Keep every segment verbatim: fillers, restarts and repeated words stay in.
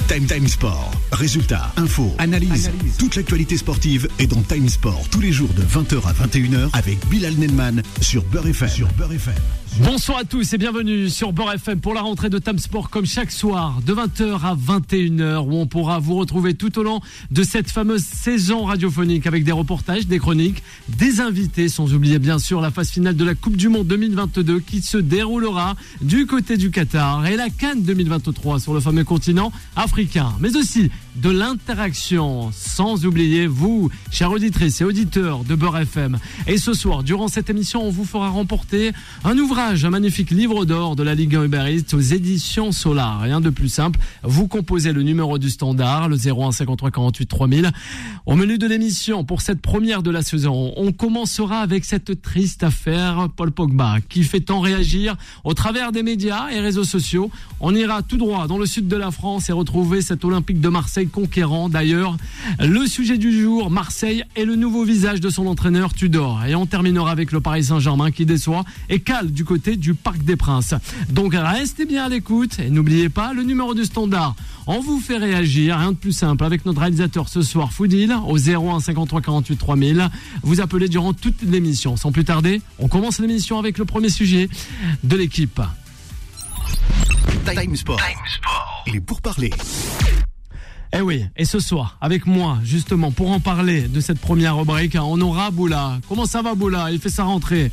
Time Time Sport. Résultats, infos, analyse. Analyse. Toute l'actualité sportive est dans Time Sport tous les jours de vingt heures à vingt et une heures avec Bilal Nenman sur Beurre F M. Sur Beurre F M. Bonsoir à tous et bienvenue sur Beurre F M pour la rentrée de Time Sport comme chaque soir de vingt heures à vingt et une heures où on pourra vous retrouver tout au long de cette fameuse saison radiophonique avec des reportages, des chroniques, des invités, sans oublier bien sûr la phase finale de la Coupe du Monde deux mille vingt-deux qui se déroulera du côté du Qatar et la CAN deux mille vingt-trois sur le fameux continent africain, mais aussi de l'interaction, sans oublier vous, chers auditrices et auditeurs de Beurre F M. Et ce soir, durant cette émission, on vous fera remporter un ouvrage, un magnifique livre d'or de la Ligue un Uber Eats aux éditions Solar. Rien de plus simple, vous composez le numéro du standard, le zéro un cinquante-trois quarante-huit trois mille. Au menu de l'émission, pour cette première de la saison, on commencera avec cette triste affaire Paul Pogba, qui fait tant réagir au travers des médias et réseaux sociaux. On ira tout droit dans le sud de la France et retrouver cet Olympique de Marseille conquérant. D'ailleurs, le sujet du jour, Marseille et le nouveau visage de son entraîneur Tudor. Et on terminera avec le Paris Saint-Germain qui déçoit et cale du côté du Parc des Princes. Donc restez bien à l'écoute et n'oubliez pas le numéro du standard. On vous fait réagir, rien de plus simple, avec notre réalisateur ce soir, Foudil, au zéro un cinquante-trois quarante-huit trois mille. Vous appelez durant toute l'émission. Sans plus tarder, on commence l'émission avec le premier sujet de l'équipe. Time Sport. Time Sport. Il est pour parler. Eh oui, et ce soir, avec moi, justement, pour en parler de cette première rubrique, on aura Boula. Comment ça va, Boula? Il fait sa rentrée.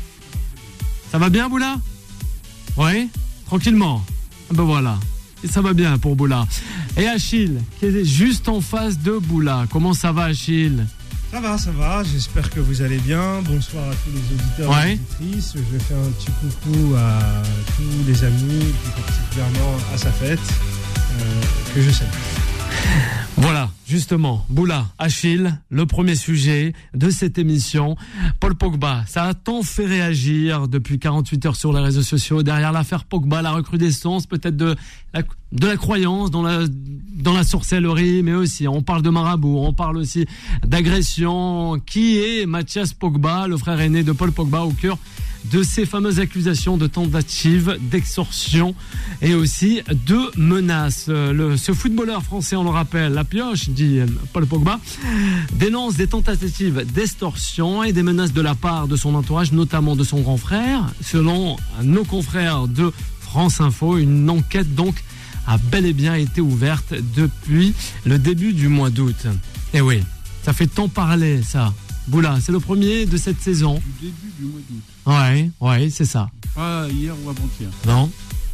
Ça va bien, Boula? Oui? Tranquillement. Ben voilà. Et ça va bien pour Boula. Et Achille, qui est juste en face de Boula. Comment ça va, Achille? Ça va, ça va. J'espère que vous allez bien. Bonsoir à tous les auditeurs ouais. et auditrices. Je vais faire un petit coucou à tous les amis, plus particulièrement à sa fête, euh, que je salue. Voilà, justement, Boula, Achille, le premier sujet de cette émission. Paul Pogba, ça a tant fait réagir depuis quarante-huit heures sur les réseaux sociaux. Derrière l'affaire Pogba, la recrudescence peut-être de la, de la croyance dans la, dans la sorcellerie, mais aussi on parle de marabout, on parle aussi d'agression. Qui est Mathias Pogba, le frère aîné de Paul Pogba, au cœur de ces fameuses accusations de tentative d'extorsion et aussi de menaces. Le, ce footballeur français, on le rappelle, la pioche, dit Paul Pogba, dénonce des tentatives d'extorsion et des menaces de la part de son entourage, notamment de son grand frère. Selon nos confrères de France Info, une enquête donc a bel et bien été ouverte depuis le début du mois d'août. Et oui, ça fait tant parler ça. Boula, c'est le premier de cette saison. Du début du mois d'août. Ouais, ouais, c'est ça. Pas hier ou avant-hier. Non.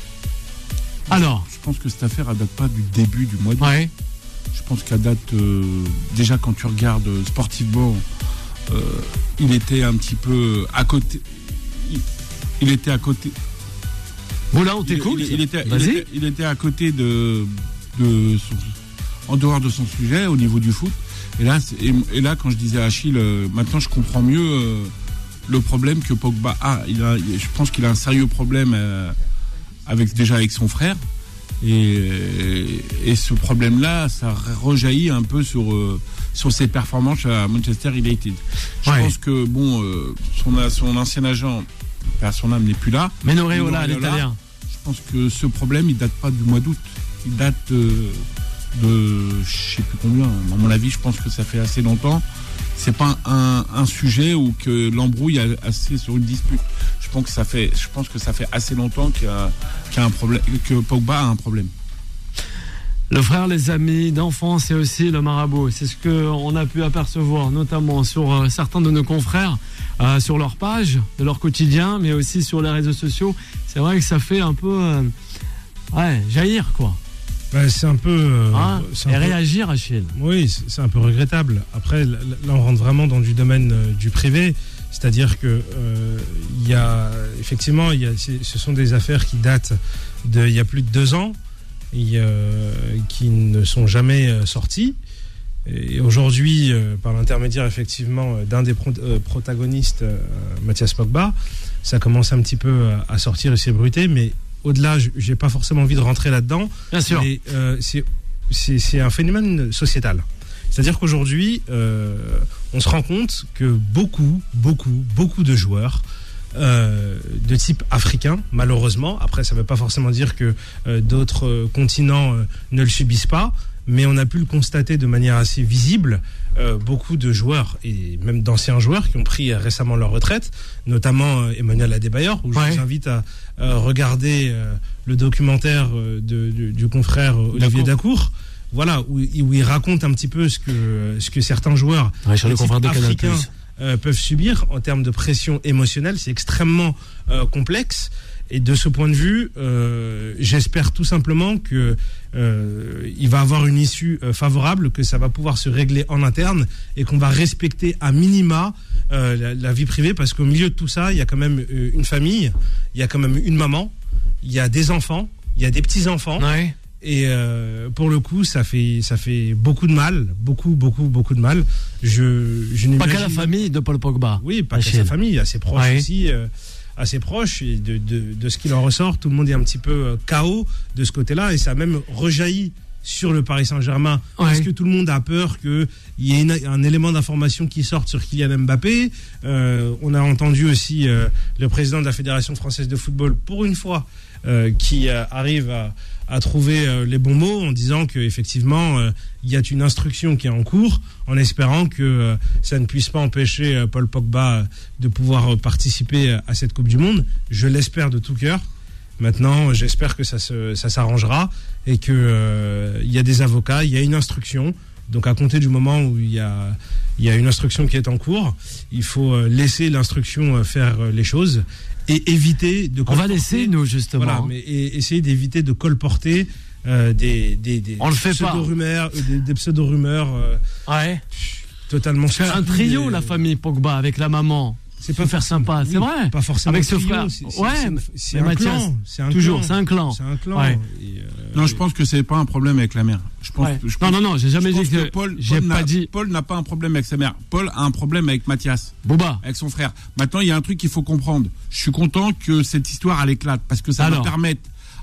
Alors. Je pense que cette affaire, elle date pas du début du mois d'août. Ouais. Je pense qu'elle date euh, déjà quand tu regardes sportivement, euh, il était un petit peu à côté. Il, il était à côté. Boula, on t'écoute. Il, il, il, était, il, était, il était à côté de, de son, en dehors de son sujet au niveau du foot. Et là, et, et là, quand je disais à Achille, euh, maintenant je comprends mieux euh, le problème que Pogba a. Il a. Je pense qu'il a un sérieux problème euh, avec déjà avec son frère. Et, et ce problème-là, ça rejaillit un peu sur euh, sur ses performances à Manchester United. Je ouais. pense que bon, euh, son son ancien agent, son âme n'est plus là. Mino Raiola, l'italien. Je pense que ce problème, il date pas du mois d'août. Il date euh, de je sais plus combien. À mon avis, je pense que ça fait assez longtemps. C'est pas un, un sujet où que l'embrouille est assez sur une dispute. Je pense que ça fait, je pense que ça fait assez longtemps qu'il y a, qu'il y a un problème, que Pogba a un problème. Le frère, les amis d'enfance et aussi le marabout. C'est ce qu'on a pu apercevoir, notamment sur euh, certains de nos confrères, euh, sur leur page, de leur quotidien, mais aussi sur les réseaux sociaux. C'est vrai que ça fait un peu, euh, ouais, jaillir quoi. Ben, c'est un peu... Euh, hein c'est un et peu, réagir, Achille. Oui, c'est un peu regrettable. Après, là, on rentre vraiment dans du domaine euh, du privé. C'est-à-dire que euh, y a, effectivement, y a, ce sont des affaires qui datent d'il y a plus de deux ans, et, euh, qui ne sont jamais euh, sorties. Et aujourd'hui, euh, par l'intermédiaire effectivement d'un des pro- euh, protagonistes, euh, Mathias Pogba, ça commence un petit peu à, à sortir et s'ébruiter, mais au-delà, je n'ai pas forcément envie de rentrer là-dedans. Bien sûr. Mais euh, c'est, c'est, c'est un phénomène sociétal. C'est-à-dire qu'aujourd'hui, euh, on se rend compte que beaucoup, beaucoup, beaucoup de joueurs euh, de type africain, malheureusement. Après, ça ne veut pas forcément dire que euh, d'autres euh, continents euh, ne le subissent pas, mais on a pu le constater de manière assez visible. Euh, beaucoup de joueurs, et même d'anciens joueurs, qui ont pris euh, récemment leur retraite, notamment euh, Emmanuel Adebayor, où ouais. je vous invite à euh, regarder euh, le documentaire euh, de, de, du confrère euh, Olivier Dacour. Voilà, où, où il raconte un petit peu ce que, ce que certains joueurs ouais, sur le confrère de africains euh, peuvent subir en termes de pression émotionnelle. C'est extrêmement euh, complexe. Et de ce point de vue, euh, j'espère tout simplement que euh, il va avoir une issue euh, favorable, que ça va pouvoir se régler en interne et qu'on va respecter à minima euh, la, la vie privée, parce qu'au milieu de tout ça, il y a quand même euh, une famille, il y a quand même une maman, il y a des enfants, il y a des petits-enfants. Ouais. Et euh, pour le coup, ça fait ça fait beaucoup de mal, beaucoup beaucoup beaucoup de mal. Je, je pas qu'à la famille de Paul Pogba. Oui, pas qu'à sa famille, à ses proches ouais. aussi, euh, à ses proches. Et de, de de ce qu'il en ressort, tout le monde est un petit peu euh, K O de ce côté-là, et ça a même rejailli sur le Paris Saint-Germain, ouais. parce que tout le monde a peur qu'il y ait une, un élément d'information qui sorte sur Kylian Mbappé. Euh, on a entendu aussi euh, le président de la Fédération française de football, pour une fois, euh, qui euh, arrive à à trouver euh, les bons mots en disant qu'effectivement euh, il y a une instruction qui est en cours, en espérant que euh, ça ne puisse pas empêcher euh, Paul Pogba euh, de pouvoir euh, participer à cette Coupe du Monde. Je l'espère de tout cœur. Maintenant, j'espère que ça, se, ça s'arrangera et qu'il euh, y a des avocats, il y a une instruction. Donc à compter du moment où il y a, il y a une instruction qui est en cours, il faut euh, laisser l'instruction euh, faire euh, les choses. Et éviter de colporter. On va laisser, nous, justement. Voilà, mais et, essayer d'éviter de colporter euh, des, des, des, On le fait pseudo-rumeurs, euh, des, des pseudo-rumeurs. Euh, ouais. Totalement. C'est un trio, et... la famille Pogba, avec la maman. C'est pas faire sympa, oui, c'est vrai. Pas forcément. Avec ce frère. C'est, c'est, ouais. C'est, c'est un Mathias, clan. C'est un toujours, clan. c'est un clan. C'est un clan. Ouais. Et euh, non, je pense que c'est pas un problème avec la mère. Je pense. Ouais. Que, je non, pense, non, non, j'ai jamais dit que, que Paul. J'ai Paul pas dit. Paul n'a pas un problème avec sa mère. Paul a un problème avec Mathias. Boba. Avec son frère. Maintenant, il y a un truc qu'il faut comprendre. Je suis content que cette histoire elle éclate, parce que ça Alors. va permettre.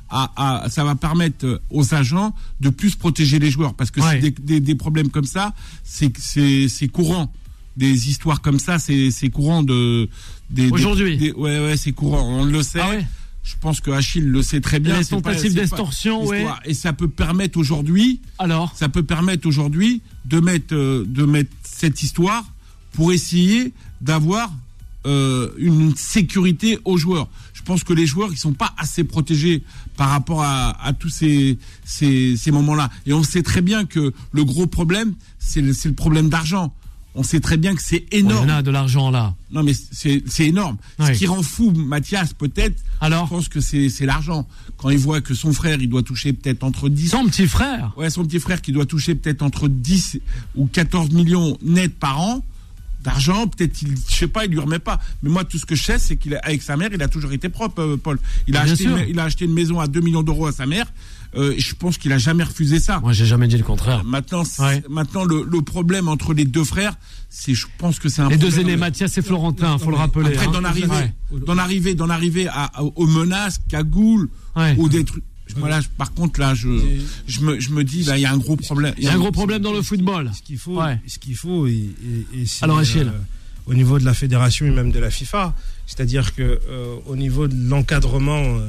À, à, ça va permettre aux agents de plus protéger les joueurs, parce que ouais. c'est des, des, des problèmes comme ça, c'est, c'est, c'est courant. Des histoires comme ça, c'est, c'est courant de. Des, Aujourd'hui. Des, des, ouais, ouais, c'est courant. On le sait. Ah ouais. Je pense que Achille le sait très bien. Les tentatives d'extorsion, ouais. Et ça peut permettre aujourd'hui. Alors. Ça peut permettre aujourd'hui de mettre, euh, de mettre cette histoire pour essayer d'avoir euh, une sécurité aux joueurs. Je pense que les joueurs, ils sont pas assez protégés par rapport à, à tous ces, ces, ces moments-là. Et on sait très bien que le gros problème, c'est le, c'est le problème d'argent. On sait très bien que c'est énorme. On a de l'argent là. Non, mais c'est, c'est énorme. Ouais. Ce qui rend fou Mathias, peut-être, alors, je pense que c'est, c'est l'argent. Quand il voit que son frère, il doit toucher peut-être entre dix... Son petit frère Ouais, son petit frère qui doit toucher peut-être entre dix ou quatorze millions nets par an d'argent, peut-être, il, je sais pas, il lui remet pas. Mais moi, tout ce que je sais, c'est qu'avec sa mère, il a toujours été propre, euh, Paul. Il a, acheté une, il a acheté une maison à deux millions d'euros à sa mère. Euh, je pense qu'il a jamais refusé ça. Moi, j'ai jamais dit le contraire. Euh, maintenant, ouais. maintenant le, le problème entre les deux frères, c'est, je pense que c'est un les problème. deux aînés, Mathias et Florentin, faut le rappeler. Après, hein. d'en arriver, ouais. d'en arriver, d'en arriver à, à, aux menaces, cagoules, ouais. ou des trucs. Voilà, par contre, là, je, je me, je me dis, là, il y a un gros problème. Il y a un gros problème dans le football. Ce qu'il faut, ouais. ce qu'il faut, et, et, et c'est, alors, Achille. Euh, au niveau de la fédération et même de la FIFA, c'est-à-dire que euh, au niveau de l'encadrement euh,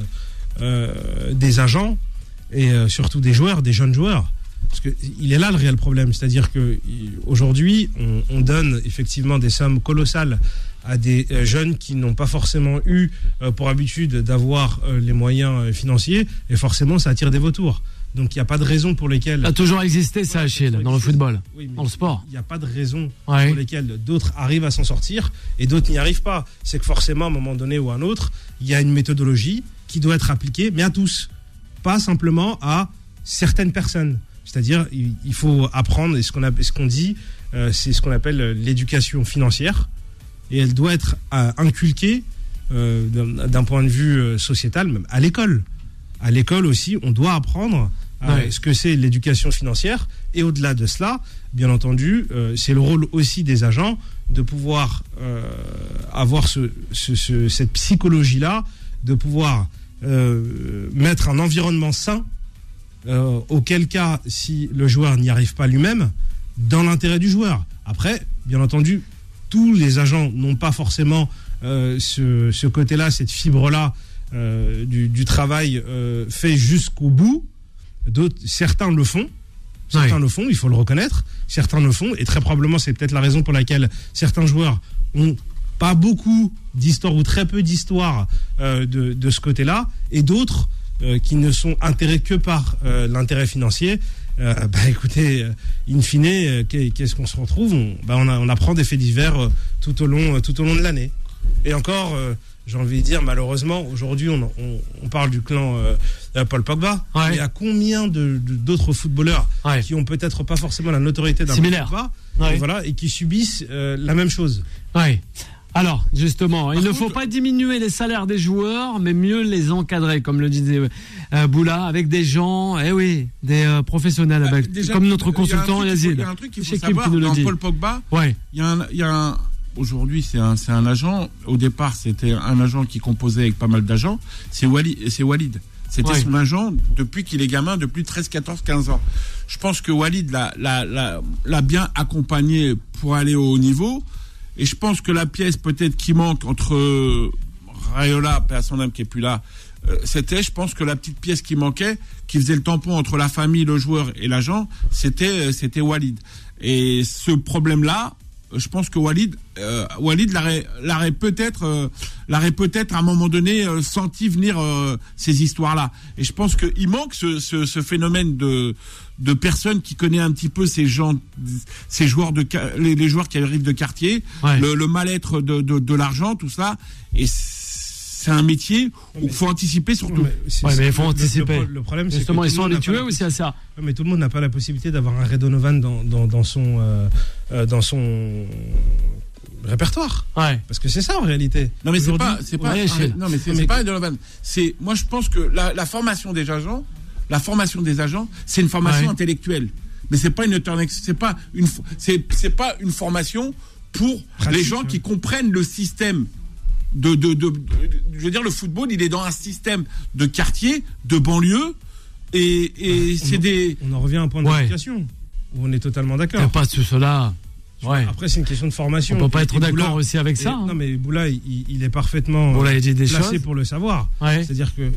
euh, des agents et euh, surtout des joueurs, des jeunes joueurs, parce que il est là le réel problème, c'est-à-dire que aujourd'hui on, on donne effectivement des sommes colossales à des euh, jeunes qui n'ont pas forcément eu euh, pour habitude d'avoir euh, les moyens euh, financiers, et forcément ça attire des vautours. Donc il n'y a pas de raison pour lesquelles... Ça a toujours existé, ça, Achille, dans le football, oui, dans le sport. Il n'y a pas de raison ouais. pour lesquelles d'autres arrivent à s'en sortir et d'autres n'y arrivent pas. C'est que forcément, à un moment donné ou à un autre, il y a une méthodologie qui doit être appliquée, mais à tous. Pas simplement à certaines personnes. C'est-à-dire, il faut apprendre, et ce qu'on, a, ce qu'on dit, euh, c'est ce qu'on appelle l'éducation financière. Et elle doit être euh, inculquée euh, d'un, d'un point de vue euh, sociétal, même à l'école. À l'école aussi, on doit apprendre euh, ouais. ce que c'est l'éducation financière. Et au-delà de cela, bien entendu, euh, c'est le rôle aussi des agents de pouvoir euh, avoir ce, ce, ce, cette psychologie-là, de pouvoir euh, mettre un environnement sain, euh, auquel cas, si le joueur n'y arrive pas lui-même, dans l'intérêt du joueur. Après, bien entendu, tous les agents n'ont pas forcément euh, ce, ce côté-là, cette fibre-là euh, du, du travail euh, fait jusqu'au bout. D'autres, certains le font. Certains ouais. le font, il faut le reconnaître. Certains le font, et très probablement, c'est peut-être la raison pour laquelle certains joueurs ont pas beaucoup d'histoire ou très peu d'histoire euh, de, de ce côté-là, et d'autres euh, qui ne sont intéressés que par euh, l'intérêt financier. Euh, bah écoutez, euh, in fine, euh, qu'est-ce qu'on se retrouve on, bah on, a, on apprend des faits divers euh, tout, au long, euh, tout au long de l'année. Et encore, euh, j'ai envie de dire, malheureusement, aujourd'hui, on, on, on parle du clan euh, Paul Pogba. Ouais. Il y a combien de, de, d'autres footballeurs ouais. qui ont peut-être pas forcément la notoriété d'un Paul Pogba ouais. et, voilà, et qui subissent euh, la même chose. Ouais. Alors, justement, Par il contre, ne faut pas diminuer les salaires des joueurs, mais mieux les encadrer, comme le disait euh, Boula, avec des gens, eh oui, des euh, professionnels, bah, avec, déjà, comme notre consultant Yazid. Il y a un truc qu'il faut savoir, dans dit. Paul Pogba, ouais. il y a un... Il y a un aujourd'hui, c'est un, c'est un agent. Au départ, c'était un agent qui composait avec pas mal d'agents. C'est Walid. C'est Walid. C'était ouais. son agent depuis qu'il est gamin, depuis treize, quatorze, quinze ans. Je pense que Walid l'a, l'a, l'a, l'a bien accompagné pour aller au haut niveau. Et je pense que la pièce peut-être qui manque entre euh, Raiola, paix à son âme qui est plus là, euh, c'était, je pense que la petite pièce qui manquait, qui faisait le tampon entre la famille, le joueur et l'agent, c'était, euh, c'était Walid. Et ce problème-là, je pense que Walid, euh, Walid l'aurait, l'aurait peut-être, euh, l'aurait peut-être à un moment donné euh, senti venir euh, ces histoires-là. Et je pense qu'il manque ce, ce, ce phénomène de, de personnes qui connaissent un petit peu ces gens, ces joueurs de, les, les joueurs qui arrivent de quartier, ouais. le, le mal-être de, de, de l'argent, tout ça. Et c'est un métier où il faut anticiper surtout. Mais ouais, mais il faut anticiper. Le, le problème, c'est justement, que ils sont habitués aussi à ça. Mais tout le monde n'a pas la possibilité d'avoir un Radonovan dans, dans, dans son, euh, dans son répertoire. Ouais. Parce que c'est ça en réalité. Non mais c'est pas, c'est pas, ouais, un, non mais c'est, mais c'est pas Radonovan. C'est, moi je pense que la, la formation des agents, la formation des agents, c'est une formation ouais. intellectuelle. Mais c'est pas une, c'est pas une, c'est, c'est pas une formation pour Pratique, les gens ouais. qui comprennent le système. De, de, de, de, je veux dire, le football, il est dans un système de quartier, de banlieue, et, et bah, c'est en, des. On en revient à un point d'éducation, ouais. où on est totalement d'accord. Il n'y a pas de cela. Ouais. Après, c'est une question de formation. On peut pas être d'accord Boula, aussi avec et, ça. Hein. Non, mais Boula, il, il est parfaitement Boula, il dit des placé choses. pour le savoir. Ouais. C'est-à-dire que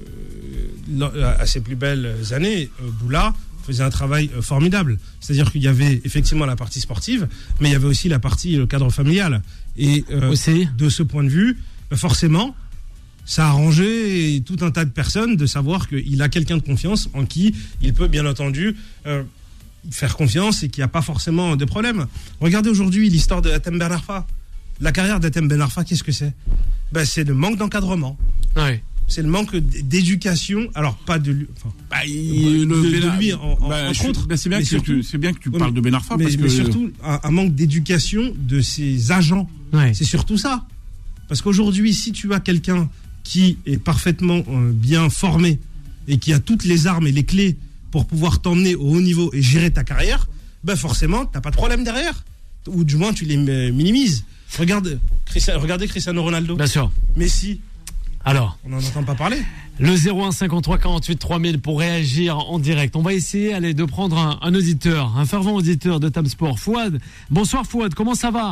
euh, à ses plus belles années, euh, Boula faisait un travail euh, formidable. C'est-à-dire qu'il y avait effectivement la partie sportive, mais il y avait aussi la partie le cadre familial. Et euh, aussi. De ce point de vue, bah forcément, ça a arrangé tout un tas de personnes de savoir qu'il a quelqu'un de confiance en qui il peut bien entendu euh, faire confiance et qu'il n'y a pas forcément de problème. Regardez aujourd'hui l'histoire de Hatem Ben Arfa. La carrière d'Hatem Ben Arfa, qu'est-ce que c'est ? Ben, c'est le manque d'encadrement. Ouais. C'est le manque d'éducation. Alors, pas de lui. Enfin, bah, il, de, le de, de lui en, en, bah, en contre. Bah, c'est, bien que surtout, tu, c'est bien que tu ouais, parles de Ben Arfa. Mais, parce mais que... surtout, un, un manque d'éducation de ses agents. Ouais. C'est surtout ça. Parce qu'aujourd'hui, si tu as quelqu'un qui est parfaitement euh, bien formé et qui a toutes les armes et les clés pour pouvoir t'emmener au haut niveau et gérer ta carrière, ben forcément, tu n'as pas de problème derrière. Ou du moins, tu les minimises. Regarde, Christian, regardez Cristiano Ronaldo. Bien sûr. Messi. Alors, on n'en entend pas parler. Le zéro un cinquante-trois quarante-huit trois mille pour réagir en direct. On va essayer allez, de prendre un, un auditeur, un fervent auditeur de Tam Sport. Fouad. Bonsoir Fouad, comment ça va ?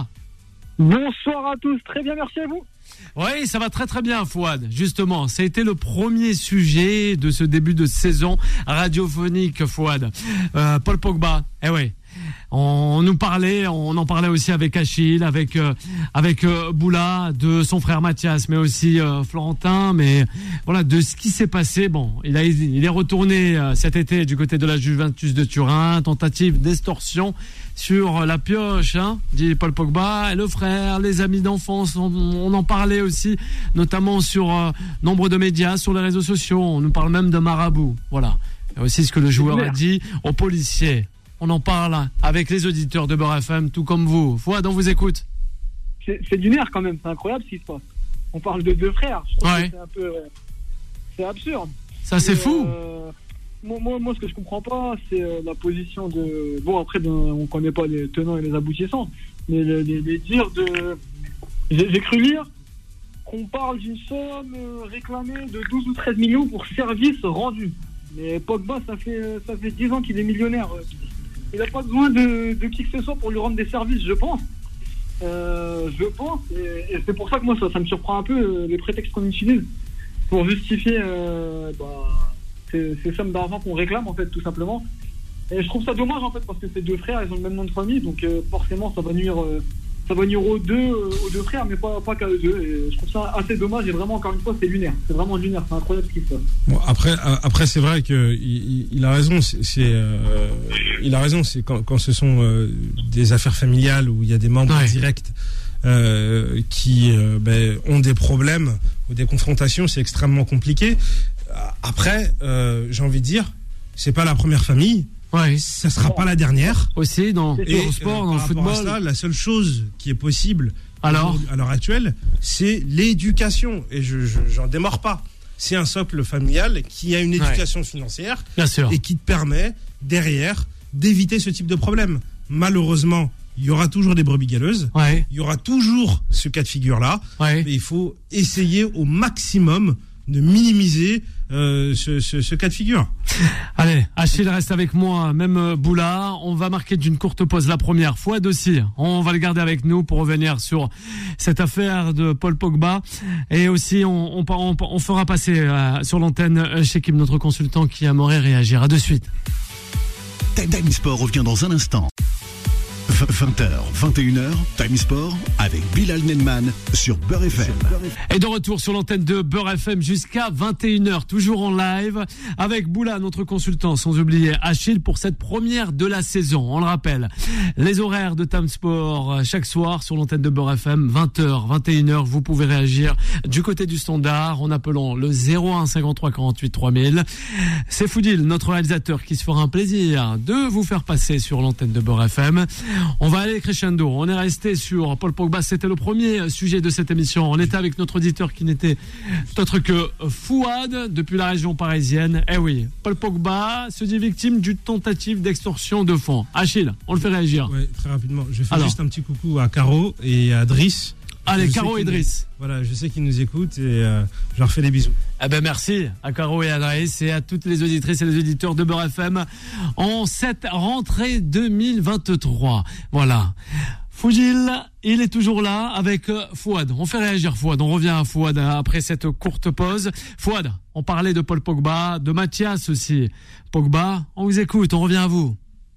Bonsoir à tous, très bien, merci à vous. Oui, ça va très très bien Fouad. Justement, ça a été le premier sujet de ce début de saison radiophonique Fouad. Euh, Paul Pogba, eh oui. On nous parlait, on en parlait aussi avec Achille, avec euh, avec euh, Boula, de son frère Mathias, mais aussi euh, Florentin, mais voilà de ce qui s'est passé. Bon, il a il est retourné euh, cet été du côté de la Juventus de Turin, tentative d'extorsion sur la pioche, hein, dit Paul Pogba, et le frère, les amis d'enfance, on, on en parlait aussi, notamment sur euh, nombre de médias, sur les réseaux sociaux. On nous parle même de marabout. Voilà, et aussi ce que le joueur a dit aux policiers. On en parle avec les auditeurs de Beurre F M, tout comme vous. Fouad, on vous écoute. C'est, c'est du nerf quand même, c'est incroyable ce qui se passe. On parle de deux frères, je trouve ouais. que c'est un peu... Euh, c'est absurde. Ça, c'est Et, fou euh, moi, moi, moi, ce que je comprends pas, c'est euh, la position de... Bon, après, ben, on connaît pas les tenants et les aboutissants, mais les, les, les dires de... J'ai, j'ai cru lire qu'on parle d'une somme euh, réclamée de douze ou treize millions pour services rendus. Mais Pogba, ça fait, ça fait dix ans qu'il est millionnaire. Il n'a pas besoin de, de qui que ce soit pour lui rendre des services, je pense. euh, je pense, et, et c'est pour ça que moi ça, ça me surprend un peu euh, les prétextes qu'on utilise pour justifier euh, bah, ces, ces sommes d'argent qu'on réclame en fait tout simplement. Et je trouve ça dommage en fait parce que ces deux frères ils ont le même nom de famille, donc euh, forcément ça va nuire, euh, ça va nuire aux deux, euh, aux deux frères, mais pas, pas qu'à eux deux. Et je trouve ça assez dommage et vraiment encore une fois c'est lunaire, c'est vraiment lunaire, c'est incroyable ce qui se passe. Bon, après, après c'est vrai que il, il a raison, c'est, c'est euh, il a raison, c'est quand, quand ce sont euh, des affaires familiales où il y a des membres ouais. directs euh, qui euh, ben, ont des problèmes ou des confrontations, c'est extrêmement compliqué. Après, euh, j'ai envie de dire, c'est pas la première famille. Ouais. Ça sera pas la dernière. Aussi dans le sport, euh, dans le football. Ça, la seule chose qui est possible alors à l'heure actuelle, c'est l'éducation. Et je, je j'en démords pas. C'est un socle familial qui a une éducation ouais. financière Bien sûr. Et qui te permet derrière d'éviter ce type de problème. Malheureusement, il y aura toujours des brebis galeuses. Ouais. Il y aura toujours ce cas de figure-là. Ouais. Mais il faut essayer au maximum de minimiser euh, ce, ce, ce cas de figure. Allez, Achille reste avec moi, même Boula. On va marquer d'une courte pause la première fois aussi. On va le garder avec nous pour revenir sur cette affaire de Paul Pogba. Et aussi, on, on, on, on fera passer euh, sur l'antenne chez Kim, notre consultant qui aimerait réagir. À de suite. Time Sport revient dans un instant. vingt heures, vingt et une heures, Time Sport avec Bilal Nenman sur Beurre F M. Et de retour sur l'antenne de Beurre F M jusqu'à vingt et une heures, toujours en live avec Boula, notre consultant, sans oublier Achille pour cette première de la saison. On le rappelle, les horaires de Time Sport chaque soir sur l'antenne de Beurre F M, vingt heures, vingt et une heures, vous pouvez réagir du côté du standard en appelant le zéro un cinquante-trois quarante-huit trois mille. C'est Foudil, notre réalisateur, qui se fera un plaisir de vous faire passer sur l'antenne de Beurre F M. On va aller crescendo. On est resté sur Paul Pogba. C'était le premier sujet de cette émission. On était avec notre auditeur qui n'était autre que Fouad depuis la région parisienne. Eh oui, Paul Pogba se dit victime d'une tentative d'extorsion de fonds. Achille, on le fait réagir. Oui, très rapidement. Je fais Alors. juste un petit coucou à Caro et à Driss. Allez, Je Caro et Driss. Nous, voilà, je sais qu'ils nous écoutent et euh, je leur fais des bisous. Eh ben merci à Caro et à Driss et à toutes les auditrices et les auditeurs de Beurre F M en cette rentrée deux mille vingt-trois. Voilà. Fougil, il est toujours là avec Fouad. On fait réagir Fouad. On revient à Fouad après cette courte pause. Fouad, on parlait de Paul Pogba, de Mathias aussi. Pogba, on vous écoute, on revient à vous.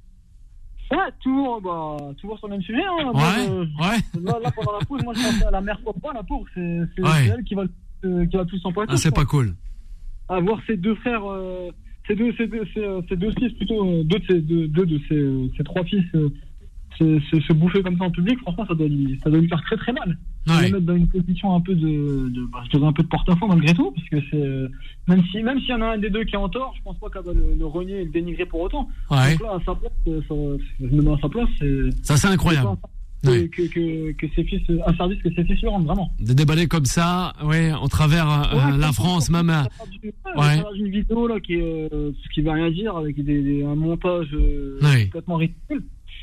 Ouais, toujours, bah, toujours sur le même sujet. Hein. Ouais, euh, ouais. Là, là, pendant la pause, moi, je pensais à la mère Pogba, la pauvre. C'est, c'est, Ouais. c'est elle qui va, euh, qui va tout s'empoisser. Ah, c'est pas cool. À voir ces deux frères, euh, ces deux, ces deux, ces, ces deux fils plutôt, euh, deux de ces, deux, deux de ces, euh, ces trois fils, euh, se, se, se bouffer comme ça en public. Franchement, ça doit lui, ça doit lui faire très très mal. Ouais. Les mettre dans une position un peu de, de bah, je dirais un peu de porte-à-faux malgré tout, parce que c'est, euh, même si, même s'il y en a un des deux qui est en tort, je pense pas qu'elle va le, le renier et le dénigrer pour autant. Ouais. Donc là, à sa place, euh, ça, je me mets à sa place, c'est, Ça, c'est incroyable. que, Ouais. que, que, que ses fils, un service que ses fils lui rendent vraiment. De déballer comme ça, ouais, au travers euh, Ouais, la comme France, ça, même. ça euh, part du- ouais, ouais. ça part d'une vidéo là qui, est, euh, ce qui veut rien dire avec des, des- un montage euh, Ouais. complètement ridicule.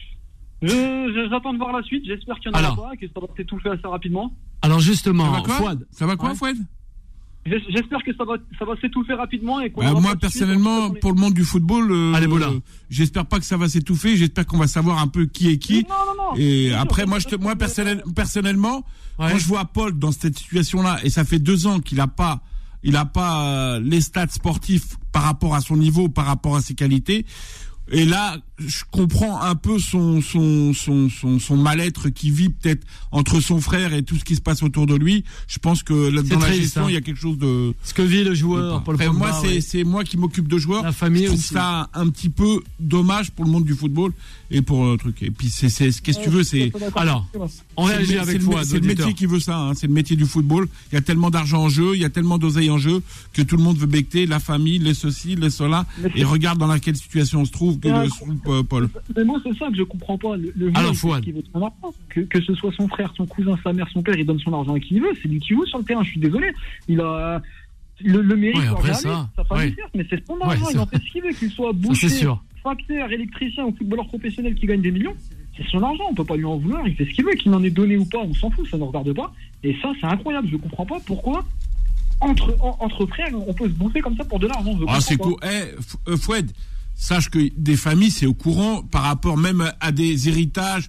Je, je- j'attends de voir la suite. J'espère qu'il y en aura Alors. pas, que ça va s'étouffer assez rapidement. Alors Ça justement, va quoi Fouad. Ça va quoi, Ouais. Fouad J'es- J'espère que ça va, ça va s'étouffer rapidement et qu'on Bah, aura moi, pas de suite, personnellement, en tout cas, pour le monde du football, euh, Allez, Boula. euh, j'espère pas que ça va s'étouffer. J'espère qu'on va savoir un peu qui est qui. Non, non, non. Et Bien sûr, après, bien moi, sûr, je te, moi mais- personnel, personnellement, Ouais. quand je vois Paul dans cette situation-là, et ça fait deux ans qu'il a pas, il a pas euh, les stats sportifs par rapport à son niveau, par rapport à ses qualités. Et là, je comprends un peu son son son son, son mal-être qui vit peut-être entre son frère et tout ce qui se passe autour de lui. Je pense que là, C'est dans la triste, gestion, hein. il y a quelque chose de. Ce que vit le joueur, Paul Après, Pogba. moi, c'est ouais. c'est moi qui m'occupe de joueurs. La famille je trouve aussi. ça un petit peu dommage pour le monde du football et pour le truc. Et puis c'est c'est qu'est-ce que tu veux, c'est Alors, on c'est le réagit mé- avec c'est le Fouad, mé- c'est le auditeur. métier qui veut ça, hein, c'est le métier du football. Il y a tellement d'argent en jeu, il y a tellement d'oseille en jeu que tout le monde veut becter, la famille, les ceci, les cela. Mais Et regarde dans laquelle situation on se trouve, que Ouais. le- se trouve, euh, Paul. Mais moi, c'est ça que je comprends pas. Le, le vieux, Alors, il fait Fouad. ce qu'il veut de son argent. Que, que ce soit son frère, son cousin, sa mère, son père, il donne son argent à qui il veut. C'est lui qui joue sur le terrain. Je suis désolé. Il a le, le mérite. Ouais, leur après jamais, ça, sa famille, ouais. certes, mais c'est son Ouais, argent. c'est il en vrai. fait ce qu'il veut, qu'il soit Ça, boucher, c'est sûr. facteur, électricien ou footballeur professionnel qui gagne des millions. C'est son argent. On peut pas lui en vouloir. Il fait ce qu'il veut. Qu'il en ait donné ou pas, on s'en fout. Ça ne regarde pas. Et ça, c'est incroyable. Je comprends pas pourquoi. Entre, en- entre frères, on peut se bouffer comme ça pour de l'argent. Je Ah, comprends c'est pas. cool. Eh, F- euh, Fouad, sache que des familles, c'est au courant par rapport même à des héritages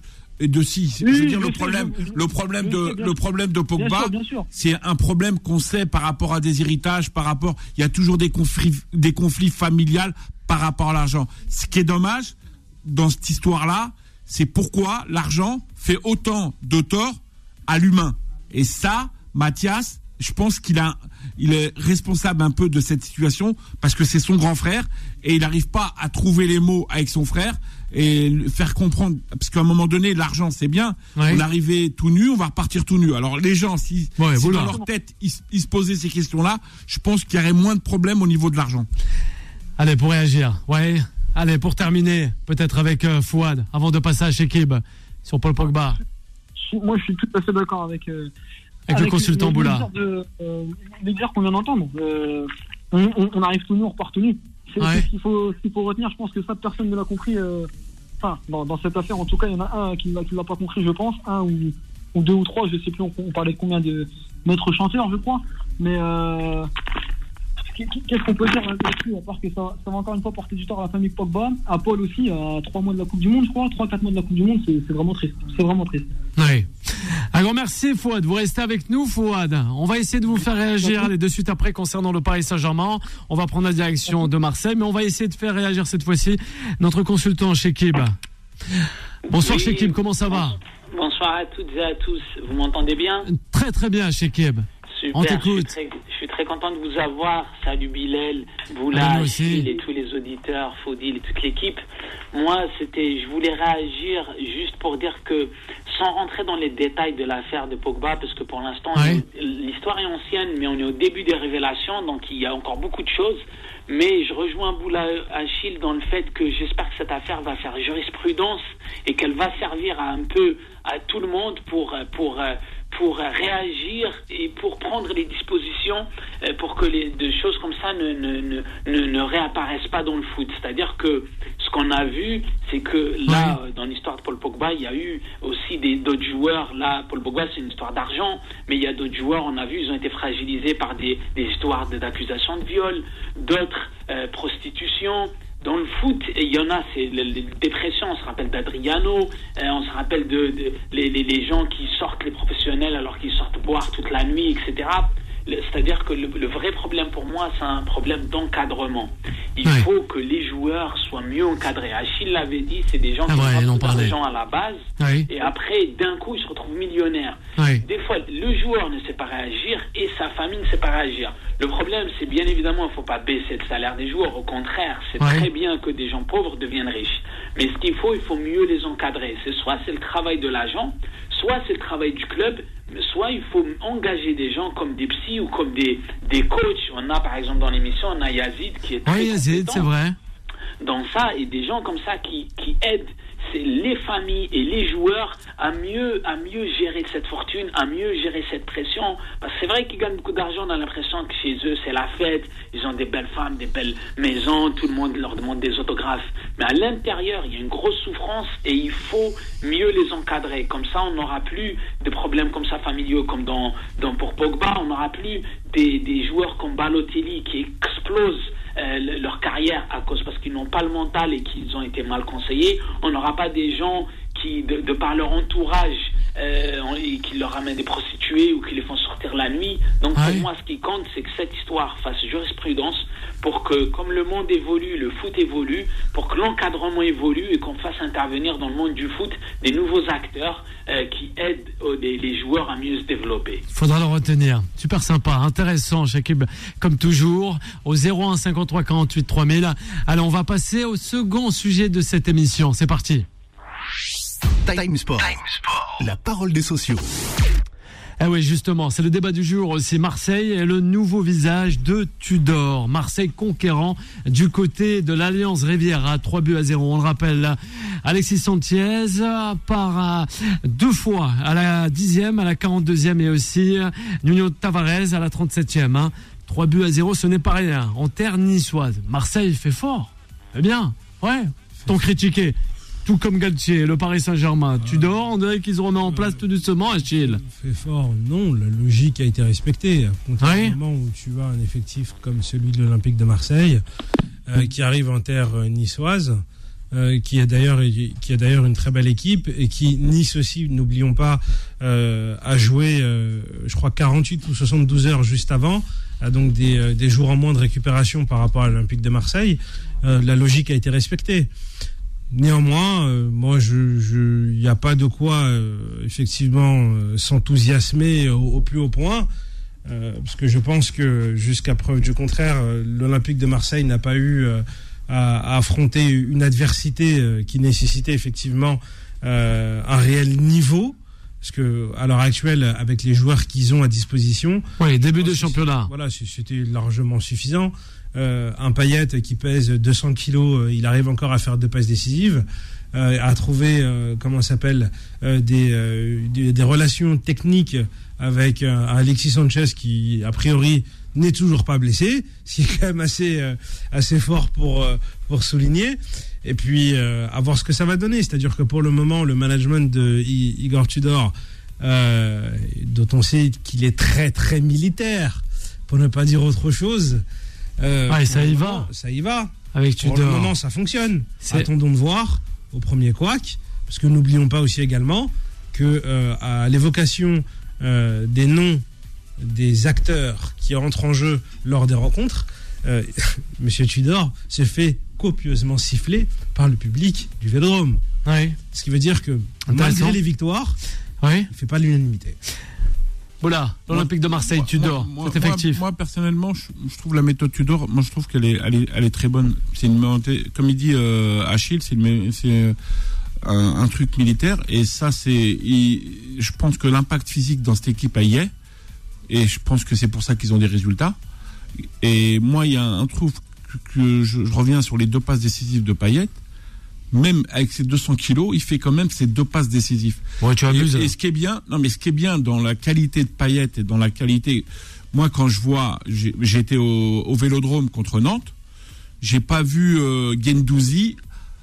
et de si. Oui, je veux dire je le sais, problème, je- je- le problème je de sais, bien le sûr. problème de Pogba, Bien sûr, bien sûr. c'est un problème qu'on sait par rapport à des héritages, par rapport, il y a toujours des conflits, des conflits familiales par rapport à l'argent. Ce qui est dommage dans cette histoire-là, c'est pourquoi l'argent fait autant de tort à l'humain. Et ça, Mathias, je pense qu'il a, il est responsable un peu de cette situation parce que c'est son grand frère et il n'arrive pas à trouver les mots avec son frère et le faire comprendre, parce qu'à un moment donné, l'argent c'est bien, Ouais. on arrivait tout nu, on va repartir tout nu. Alors les gens, si, Ouais, si voilà. dans leur tête ils, ils se posaient ces questions-là, je pense qu'il y aurait moins de problèmes au niveau de l'argent. Allez, pour réagir, ouais. Allez, pour terminer, peut-être avec euh, Fouad, avant de passer à Shekib, sur Paul Pogba, Je suis- Moi, je suis tout à fait d'accord avec. euh, avec, le consultant les- les Boula. dires de, euh, les dires qu'on vient d'entendre. Euh, on, on- on arrive tout nu, on repart tout nu. C'est Ouais. c'est ce qu'il faut, ce qu'il faut retenir. Je pense que ça, personne ne l'a compris. euh, Enfin, dans, dans cette affaire, en tout cas, il y en a un qui ne l'a, qui l'a pas compris, je pense. Un ou, ou deux ou trois, je sais plus. On, on parlait de combien de maîtres chanteurs, je crois. Mais euh, qu'est-ce qu'on peut dire là-dessus, à part que ça, ça va encore une fois porter du tort à la famille Pogba, à Paul aussi, à trois mois de la Coupe du Monde, je crois, trois, quatre mois de la Coupe du Monde, c'est, c'est vraiment triste. C'est vraiment triste. Oui. Un grand merci, Fouad. Vous restez avec nous, Fouad. On va essayer de vous faire réagir allez, de suite après concernant le Paris Saint-Germain. On va prendre la direction de Marseille, mais on va essayer de faire réagir cette fois-ci notre consultant Shekib. Bonsoir, Oui. Shekib, comment ça va? Bonsoir à toutes et à tous. Vous m'entendez bien? Très très bien, Shekib. Super. On Je suis, t'écoute. très, je suis très content de vous avoir. Salut Bilal, Ah, Boula, nous aussi. Achille et tous les auditeurs, Faudil et toute l'équipe. Moi, c'était, je voulais réagir juste pour dire que, sans rentrer dans les détails de l'affaire de Pogba, parce que pour l'instant, Ouais. l'histoire est ancienne, mais on est au début des révélations, donc il y a encore beaucoup de choses. Mais je rejoins Boula Achille dans le fait que j'espère que cette affaire va faire jurisprudence et qu'elle va servir à un peu à tout le monde pour pour pour réagir et pour prendre les dispositions pour que les de choses comme ça ne ne, ne ne ne réapparaissent pas dans le foot. C'est-à-dire que ce qu'on a vu, c'est que là, oui. dans l'histoire de Paul Pogba, il y a eu aussi des d'autres joueurs. Là, Paul Pogba, c'est une histoire d'argent, mais il y a d'autres joueurs, on a vu, ils ont été fragilisés par des des histoires d'accusations de viol, d'autres Euh, prostitution. Dans le foot, il y en a, c'est les, les dépressions, on se rappelle d'Adriano, euh, on se rappelle de, de les, les, les gens qui sortent, les professionnels, alors qu'ils sortent boire toute la nuit, et cetera. C'est-à-dire que le, le vrai problème pour moi, c'est un problème d'encadrement. Il oui. faut que les joueurs soient mieux encadrés. Achille l'avait dit, c'est des gens ah qui ont pas d'argent à la base, oui. et après, d'un coup, ils se retrouvent millionnaires. Oui. Des fois, le joueur ne sait pas réagir et sa famille ne sait pas réagir. Le problème, c'est bien évidemment, il ne faut pas baisser le salaire des joueurs. Au contraire, c'est oui. très bien que des gens pauvres deviennent riches. Mais ce qu'il faut, il faut mieux les encadrer. C'est soit c'est le travail de l'agent, soit c'est le travail du club, soit il faut engager des gens comme des psys ou comme des, des coachs. On a par exemple dans l'émission, on a Yazid qui est très oui, Yazid, c'est vrai. Dans ça, et des gens comme ça qui, qui aident c'est les familles et les joueurs à mieux, à mieux gérer cette fortune, à mieux gérer cette pression. Parce que c'est vrai qu'ils gagnent beaucoup d'argent, on a l'impression que chez eux c'est la fête, ils ont des belles femmes, des belles maisons, tout le monde leur demande des autographes. Mais à l'intérieur, il y a une grosse souffrance et il faut mieux les encadrer. Comme ça, on n'aura plus de problèmes comme ça familiaux, comme dans, dans pour Pogba, on n'aura plus des, des joueurs comme Balotelli qui explosent Euh, leur carrière à cause parce qu'ils n'ont pas le mental et qu'ils ont été mal conseillés. On n'aura pas des gens qui, de, de par leur entourage, euh, et qui leur ramènent des prostituées ou qui les font sortir la nuit. Donc ah pour oui. moi, ce qui compte, c'est que cette histoire fasse jurisprudence pour que, comme le monde évolue, le foot évolue, pour que l'encadrement évolue et qu'on fasse intervenir dans le monde du foot des nouveaux acteurs euh, qui aident euh, les, les joueurs à mieux se développer. Il faudra le retenir. Super sympa, intéressant, Shekib, comme toujours, au zéro un cinquante-trois quarante-huit trois mille. Alors, on va passer au second sujet de cette émission. C'est parti. Time Sport. Time Sport. La parole des sociaux. Eh oui, justement, c'est le débat du jour aussi. Marseille est le nouveau visage de Tudor. Marseille conquérant du côté de l'Alliance Riviera, trois buts à zéro. On le rappelle, Alexis Sanchez part deux fois à la dixième, à la quarante-deuxième et aussi Nuno Tavares à la trente-septième. Hein. trois buts à zéro, ce n'est pas rien. En terre niçoise, Marseille fait fort. Eh bien, ouais, t'ont critiqué. Tout comme Galtier, le Paris Saint-Germain. Ah, Tudor, on dirait qu'ils se remettent en place tout doucement, Achille. Fait fort, non, la logique a été respectée. Contrairement oui. où tu as un effectif comme celui de l'Olympique de Marseille, euh, qui arrive en terre niçoise, euh, qui a d'ailleurs qui a d'ailleurs une très belle équipe, et qui Nice aussi, n'oublions pas, euh, a joué, euh, je crois quarante-huit ou soixante-douze heures juste avant, a donc des, euh, des jours en moins de récupération par rapport à l'Olympique de Marseille. Euh, la logique a été respectée. Néanmoins, euh, moi, je, je, il n'y a pas de quoi euh, effectivement euh, s'enthousiasmer au, au plus haut point, euh, parce que je pense que jusqu'à preuve du contraire, euh, l'Olympique de Marseille n'a pas eu euh, à, à affronter une adversité euh, qui nécessitait effectivement euh, un réel niveau, parce que à l'heure actuelle, avec les joueurs qu'ils ont à disposition, oui, début de championnat, voilà, c'était largement suffisant. Euh, un Payet qui pèse deux cents kilos, euh, il arrive encore à faire deux passes décisives, euh, à trouver, euh, comment ça s'appelle, euh, des, euh, des, des relations techniques avec euh, Alexis Sanchez qui, a priori, n'est toujours pas blessé, ce qui est quand même assez, euh, assez fort pour, euh, pour souligner. Et puis, euh, à voir ce que ça va donner. C'est-à-dire que pour le moment, le management de I- Igor Tudor, euh, dont on sait qu'il est très, très militaire, pour ne pas dire autre chose, Euh, ouais, ça y moment, va. Ça y va. Avec Pour Tudor. le moment, ça fonctionne. C'est... Attendons de voir au premier couac, parce que n'oublions pas aussi également que euh, à l'évocation euh, des noms des acteurs qui entrent en jeu lors des rencontres, euh, Monsieur Tudor se fait copieusement siffler par le public du Vélodrome. Ouais. Ce qui veut dire que malgré les victoires, ouais. il fait pas l'unanimité. Voilà, l'Olympique de Marseille, moi, Tudor, moi, c'est effectif. Moi, moi personnellement, je, je trouve la méthode Tudor, moi je trouve qu'elle est, elle est, elle est très bonne. C'est une montée, comme il dit euh, Achille, c'est, une, c'est un, un truc militaire, et ça, c'est, il, je pense que l'impact physique dans cette équipe y est, et je pense que c'est pour ça qu'ils ont des résultats. Et moi, il y a un truc que, que je, je reviens sur les deux passes décisives de Payet. Même avec ses deux cents kilos, il fait quand même ses deux passes décisives. Ouais, tu abuses. Et, et ce qui est bien, non mais ce qui est bien dans la qualité de Payet et dans la qualité, moi quand je vois, j'ai, j'ai été au, au Vélodrome contre Nantes, j'ai pas vu euh, Guendouzi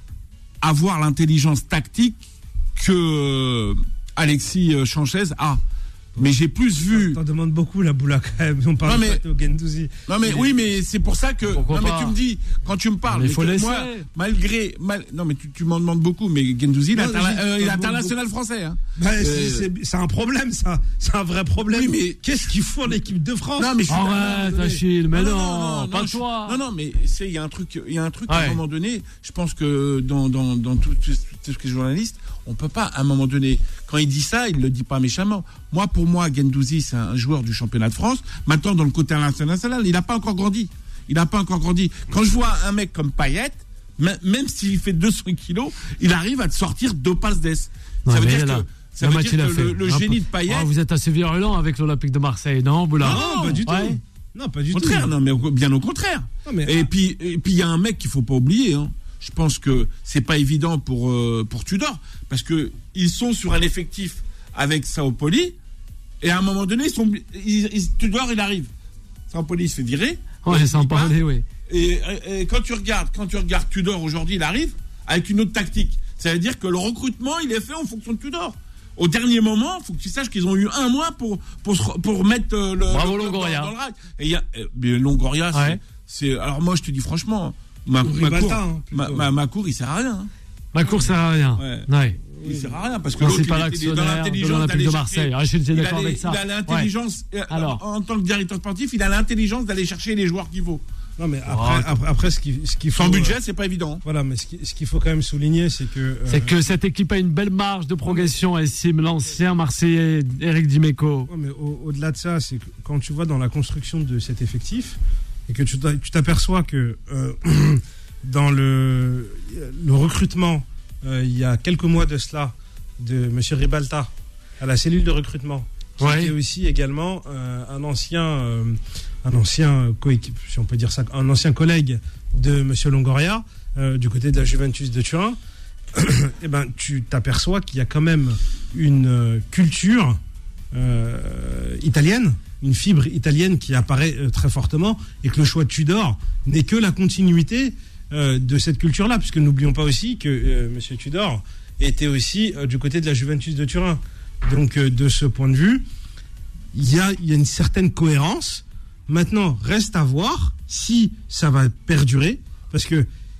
avoir l'intelligence tactique que euh, Alexis euh, Sanchez a. Mais j'ai plus vu. T'en demandes beaucoup la boula quand même. On parle non mais, de Guendouzi. Non mais oui, mais c'est pour ça que. Pourquoi non mais pas. tu me dis quand tu me parles. Mais il faut laisser. Moi, malgré, mal, non mais tu, tu m'en demandes beaucoup, mais Guendouzi, il est interna- euh, international beaucoup. français. Hein. Bah, euh, c'est, c'est, c'est un problème ça. C'est un vrai problème. Oui, mais qu'est-ce qu'il faut l'équipe de France? Non mais je suis arrête, Achille, mais non, non, non, non pas non, toi. Je, non non mais c'est il y a un truc, il y a un truc ouais. à un moment donné. Je pense que dans dans dans tout, tout, tout ce qui est journaliste, on peut pas à un moment donné. Quand il dit ça, il le dit pas méchamment. Moi, pour moi, Guendouzi, c'est un joueur du championnat de France. Maintenant, dans le côté international, il n'a pas encore grandi. Il n'a pas encore grandi. Quand je vois un mec comme Payet, même s'il fait deux cents kilos, il arrive à te sortir deux passes d'ess. Ça veut dire que, ça veut dire que le, le génie de Payet. Oh, vous êtes assez virulent avec l'Olympique de Marseille, non, Boula? Non, non, pas du tout. Ouais. Non, pas du au contraire, tout. Non, mais bien au contraire. Non, mais, et ah. puis, et puis il y a un mec qu'il faut pas oublier. Hein. Je pense que c'est pas évident pour euh, pour Tudor, parce que ils sont sur un effectif avec Sao Poli, et à un moment donné, ils sont, ils, ils, Tudor, il arrive. Sao Poli, il se fait virer. Ouais, sans parler, oui. Et, et, et quand tu regardes, quand tu regardes Tudor aujourd'hui, il arrive avec une autre tactique. Ça veut dire que le recrutement, il est fait en fonction de Tudor. Au dernier moment, il faut que tu saches qu'ils ont eu un mois pour pour pour mettre le, Bravo le Longoria. dans, dans le rail. Et il y a mais Longoria, ouais. c'est, c'est alors moi je te dis franchement, ma, ma, cour, hein, ma, ma, ma cour, il sert à rien. Hein. Ma cour sert à rien. Ouais. ouais. Il sert à rien parce que principal l'autre, il était dans actionnaire de l'Olympique de Marseille. Ah, je suis d'accord avec ça. Il a l'intelligence. Ouais. Alors, en tant que directeur sportif, il a l'intelligence d'aller chercher les joueurs qu'il vaut. Non, mais après, Oh, après, après, ce qu'il ce qu'il faut. Sans budget, c'est pas évident. Voilà, mais ce, qui, ce qu'il faut quand même souligner, c'est que. Euh, C'est que cette équipe a une belle marge de progression, estime l'ancien Marseillais Eric Dimeco. Ouais, mais au, au-delà de ça, c'est que quand tu vois dans la construction de cet effectif et que tu, tu t'aperçois que euh, dans le, le recrutement, euh, il y a quelques mois de cela, de M. Ribalta à la cellule de recrutement, qui ouais. était aussi également euh, un ancien, euh, un ancien coéquipe, si on peut dire ça, un ancien collègue de M. Longoria euh, du côté de la Juventus de Turin. Et ben, tu t'aperçois qu'il y a quand même une euh, culture euh, italienne, une fibre italienne qui apparaît euh, très fortement, et que le choix de Tudor n'est que la continuité euh, de cette culture-là, puisque n'oublions pas aussi que euh, M. Tudor était aussi euh, du côté de la Juventus de Turin. Donc, euh, de ce point de vue, il y a, y a une certaine cohérence. Maintenant, reste à voir si ça va perdurer, parce que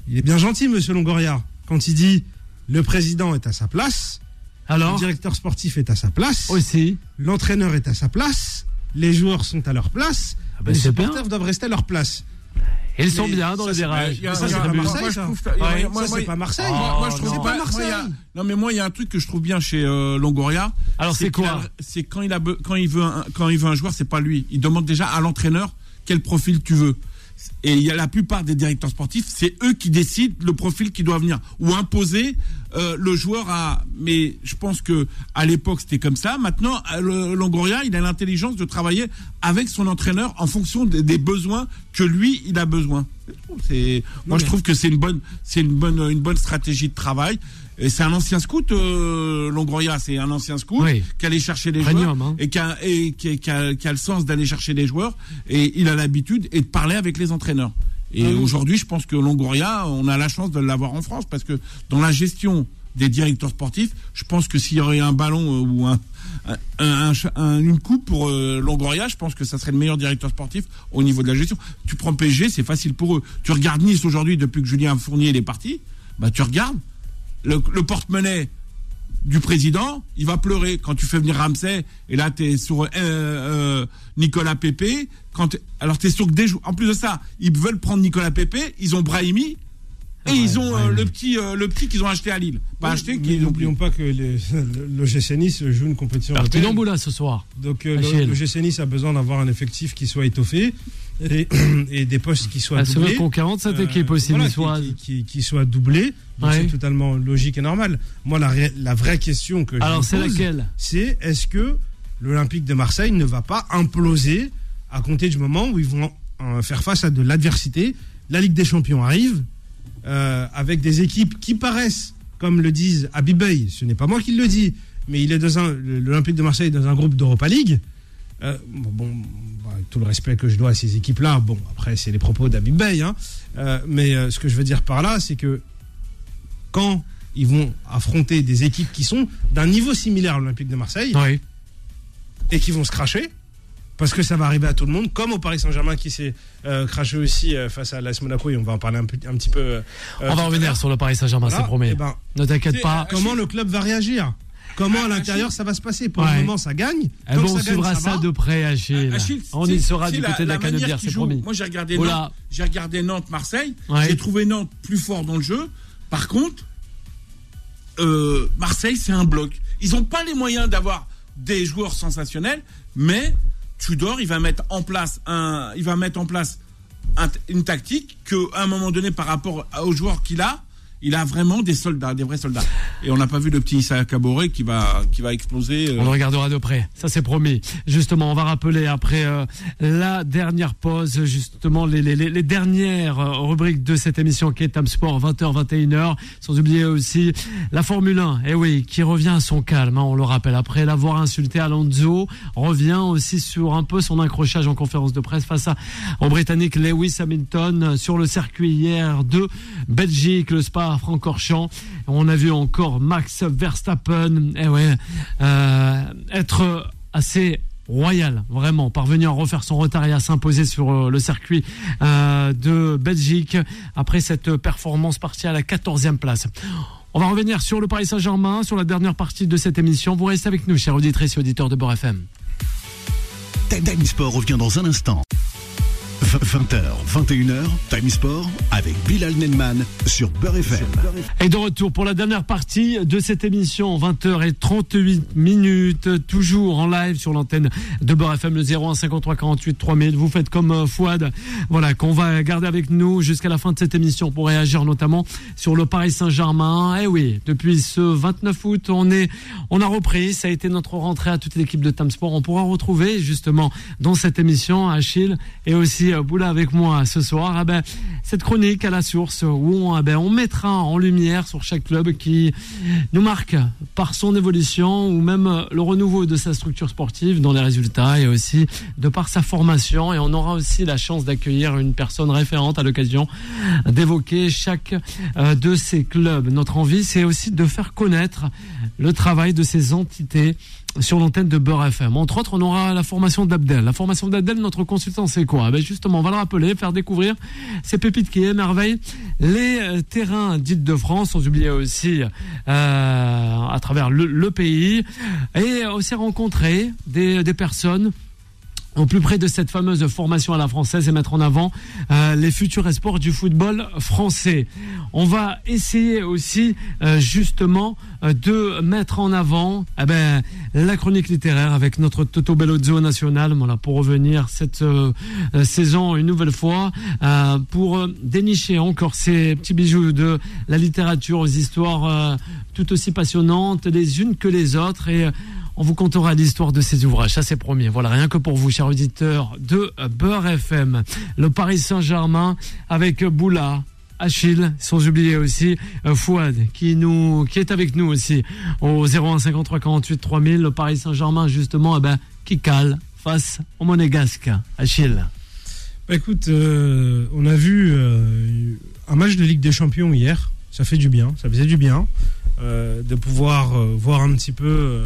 il est bien gentil, monsieur Longoria, quand il dit le président est à sa place, alors le directeur sportif est à sa place, aussi, l'entraîneur est à sa place, les joueurs sont à leur place, ah ben les c'est supporters bien. doivent rester à leur place. Et ils sont Mais bien dans ça, le c'est- virage. y a- Ça, y c'est a- pas moi, Marseille, moi, je ça. trouve- Ouais, moi, Ça, moi, c'est pas Marseille. Oh, moi, je trouve non. C'est moi, pas moi, il y a- Marseille. non, mais moi, il y a un truc que je trouve bien chez euh, Longoria. Alors, c'est qu'il quoi a- C'est quand il a, be- quand il veut, un, quand il veut un joueur, c'est pas lui. Il demande déjà à l'entraîneur quel profil tu veux. Et il y a la plupart des directeurs sportifs, c'est eux qui décident le profil qui doit venir ou imposer euh, le joueur à. Mais je pense que à l'époque c'était comme ça. Maintenant, le Longoria, il a l'intelligence de travailler avec son entraîneur en fonction des, des besoins que lui il a besoin. C'est, moi, je trouve que c'est une bonne, c'est une bonne, une bonne stratégie de travail. Et c'est un ancien scout, euh, Longoria, c'est un ancien scout Oui. qui allait chercher les Premium, joueurs hein. et, qui a, et qui, qui a, qui a le sens d'aller chercher les joueurs et il a l'habitude et de parler avec les entraîneurs. Et Ah oui. aujourd'hui, je pense que Longoria, on a la chance de l'avoir en France parce que dans la gestion des directeurs sportifs, je pense que s'il y aurait un ballon euh, ou un, un, un- un- une coupe pour euh, Longoria, je pense que ça serait le meilleur directeur sportif au niveau de la gestion. Tu prends P S G, c'est facile pour eux. Tu regardes Nice aujourd'hui depuis que Julien Fournier est parti, bah tu regardes le, le porte-monnaie du président, il va pleurer quand tu fais venir Ramsey et là t'es sur euh, euh, Nicolas Pepe. Quand t'es- alors t'es sûr que des joueurs, en plus de ça, ils veulent prendre Nicolas Pepe, ils ont Brahimi et Ouais, ils ont euh, Brahimi. le petit euh, le petit qu'ils ont acheté à Lille, pas Oui, acheté mais qu'ils ont pris. n'oublions pas que les- le l'O G C Nice joue une compétition Alors, t'es européenne. dans Boula ce soir. Donc euh, Achille. le l'O G C Nice a besoin d'avoir un effectif qui soit étoffé et, et des postes qui soient Elle se veut doublés. conquérante cette Euh, équipe aussi, voilà, niçoise. qui, qui, qui, qui soit doublé. Donc Ouais. c'est totalement logique et normal. Moi, la, ré- la vraie question que je Alors me c'est pose, laquelle c'est est-ce que l'Olympique de Marseille ne va pas imploser à compter du moment où ils vont euh, faire face à de l'adversité. La Ligue des Champions arrive euh, avec des équipes qui paraissent, comme le disent Habib Bey, ce n'est pas moi qui le dis, mais il est dans un, l'Olympique de Marseille est dans un groupe d'Europa League. Euh, bon, bah, tout le respect que je dois à ces équipes-là, bon, après, c'est les propos d'Habib Bey, hein. Euh, mais euh, ce que je veux dire par là, c'est que quand ils vont affronter des équipes qui sont d'un niveau similaire à l'Olympique de Marseille Oui. et qui vont se cracher, parce que ça va arriver à tout le monde, comme au Paris Saint-Germain qui s'est euh, craché aussi euh, face à l'A S Monaco, et on va en parler un, peu- un petit peu. euh, On va tout à revenir l'heure. sur le Paris Saint-Germain, Voilà. c'est promis. Eh ben, Ne t'inquiète C'est- pas. comment le club va réagir? Comment à l'intérieur ça va se passer? Pour Ouais. le moment, ça gagne. Eh Tant ben, que on ça gagne, suivra ça ça va. de près, Achille. Achille, On c'est- y sera c'est du la- côté de la la manière Canebière, qu'ils c'est jouent. promis. Moi, j'ai regardé Voilà. Nantes, j'ai regardé Nantes-Marseille. Ouais. J'ai trouvé Nantes plus fort dans le jeu. Par contre, euh, Marseille, c'est un bloc. Ils n'ont pas les moyens d'avoir des joueurs sensationnels, mais Tudor, il va mettre en place un, il va mettre en place un- une tactique que, à un moment donné, par rapport aux joueurs qu'il a, il a vraiment des soldats, des vrais soldats. Et on n'a pas vu le petit Issa Kaboré qui va, qui va exploser. euh, On le regardera de près, ça c'est promis. Justement, on va rappeler après euh, la dernière pause, justement les, les, les les dernières euh, rubriques de cette émission qui est Tam Sport, vingt heures, vingt et une heures. Sans oublier aussi la Formule un, eh oui, qui revient à son calme, hein, on le rappelle. Après l'avoir insulté, Alonso revient aussi sur un peu son accrochage en conférence de presse face à, au Britannique Lewis Hamilton sur le circuit hier de Belgique, le Spa Francorchamps. On a vu encore Max Verstappen, eh ouais, euh, être assez royal, vraiment, parvenir à refaire son retard et à s'imposer sur euh, le circuit euh, de Belgique après cette performance partie à la quatorzième place. On va revenir sur le Paris Saint-Germain, sur la dernière partie de cette émission. Vous restez avec nous, chers auditrices et auditeurs de Beurre F M. Time Sport revient dans un instant. vingt heures, vingt et une heures, Time Sport avec Bilal Nenman sur Beurre F M. Et de retour pour la dernière partie de cette émission, vingt heures trente-huit minutes, toujours en live sur l'antenne de Beurre F M, le zéro un cinquante-trois quarante-huit trois mille. Vous faites comme euh, Fouad, voilà, qu'on va garder avec nous jusqu'à la fin de cette émission pour réagir notamment sur le Paris Saint-Germain. Eh oui, depuis ce vingt-neuf août, on est, on a repris, ça a été notre rentrée à toute l'équipe de Tam Sport. On pourra retrouver justement dans cette émission Achille et aussi euh, Boula avec moi ce soir, eh ben, cette chronique à la source où on, eh ben, on mettra en lumière sur chaque club qui nous marque par son évolution ou même le renouveau de sa structure sportive dans les résultats et aussi de par sa formation. Et on aura aussi la chance d'accueillir une personne référente à l'occasion d'évoquer chaque euh, de ces clubs. Notre envie, c'est aussi de faire connaître le travail de ces entités sur l'antenne de Beurre F M. Entre autres, on aura la formation d'Abdel. La formation d'Abdel, notre consultant, c'est quoi? Ben justement, on va le rappeler, faire découvrir ces pépites qui émerveillent les euh, terrains d'Île-de-France, sans oublier aussi euh, à travers le, le pays, et aussi rencontrer des, des personnes au plus près de cette fameuse formation à la française et mettre en avant euh, les futurs espoirs du football français. On va essayer aussi euh, justement euh, de mettre en avant eh ben, la chronique littéraire avec notre Toto Bellozzo national, voilà, pour revenir cette euh, euh, saison une nouvelle fois euh, pour euh, dénicher encore ces petits bijoux de la littérature aux histoires euh, tout aussi passionnantes les unes que les autres, et euh, on vous contera l'histoire de ces ouvrages, ça c'est promis. Voilà, rien que pour vous, chers auditeurs de Beurre F M. Le Paris Saint-Germain avec Boula, Achille, sans oublier aussi euh, Fouad qui nous qui est avec nous aussi au zéro un cinquante-trois quarante-huit trois mille. Le Paris Saint-Germain justement, eh ben, qui cale face au Monégasque. Achille. Bah écoute, euh, on a vu euh, un match de Ligue des Champions hier. Ça fait du bien, ça faisait du bien euh, de pouvoir euh, voir un petit peu euh,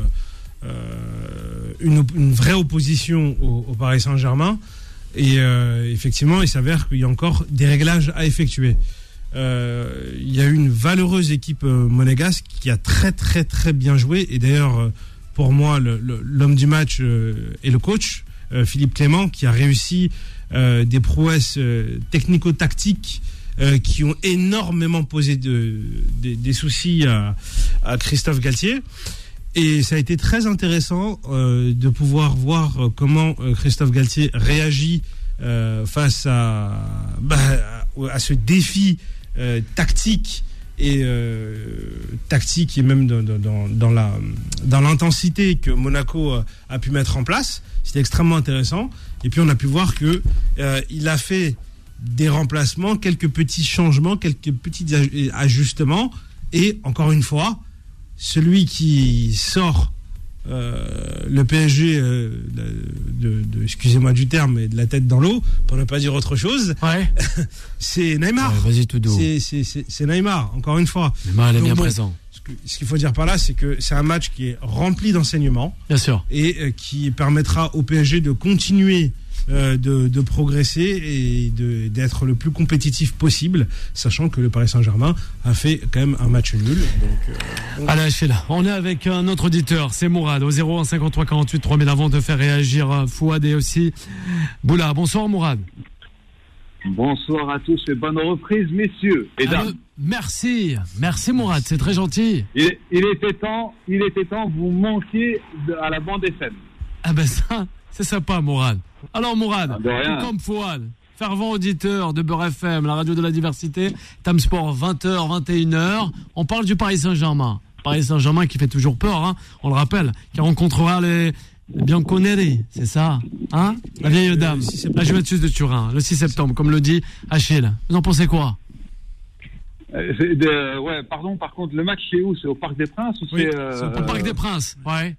Euh, une, une vraie opposition au, au Paris Saint-Germain, et euh, effectivement il s'avère qu'il y a encore des réglages à effectuer. Euh, il y a eu une valeureuse équipe euh, monégasque qui a très très très bien joué, et d'ailleurs euh, pour moi le, le, l'homme du match euh, est le coach euh, Philippe Clément, qui a réussi euh, des prouesses euh, technico-tactiques euh, qui ont énormément posé de, de, des soucis à, à Christophe Galtier. Et ça a été très intéressant euh, de pouvoir voir euh, comment euh, Christophe Galtier réagit euh, face à, bah, à ce défi euh, tactique et euh, tactique et même dans, dans, dans, la, dans l'intensité que Monaco a, a pu mettre en place. C'était extrêmement intéressant. Et puis on a pu voir que euh, il a fait des remplacements, quelques petits changements, quelques petits ajustements. Et encore une fois, celui qui sort euh, le P S G euh, de, de, de, excusez-moi du terme, mais de la tête dans l'eau, pour ne pas dire autre chose, ouais. c'est Neymar. Ouais, vas-y tout doux. C'est, c'est, c'est, c'est Neymar, encore une fois. Neymar, il est Donc, bien bon, présent. Ce, que, ce qu'il faut dire par là, c'est que c'est un match qui est rempli d'enseignements. Bien sûr. Et euh, qui permettra au P S G de continuer Euh, de, de progresser et de, d'être le plus compétitif possible, sachant que le Paris Saint-Germain a fait quand même un match nul. Donc, euh, bon. Allez, Achille, on est avec un autre auditeur, c'est Mourad, au zéro un cinquante-trois quarante-huit trois mille, avant de faire réagir Fouad et aussi Boula. Bonsoir Mourad. Bonsoir à tous et bonne reprise, messieurs et dames. Euh, merci, merci Mourad, c'est très gentil. Il, il était temps, il était temps, vous manquiez de, à la bande F M. Ah ben ça, c'est sympa Mourad. Alors Mourad, ah, comme Fouad, fervent auditeur de Beurre F M, la radio de la diversité, Tam Sport, vingt heures, vingt et une heures, on parle du Paris Saint-Germain. Paris Saint-Germain qui fait toujours peur, hein, on le rappelle, qui rencontrera les, les Bianconeri, c'est ça, hein, la vieille dame, la Juventus de Turin, le six septembre, comme le dit Achille. Vous en pensez quoi? euh, c'est de, ouais, pardon, par contre, le match c'est où? C'est au Parc des Princes ou oui, c'est, euh, c'est au Parc des Princes, ouais.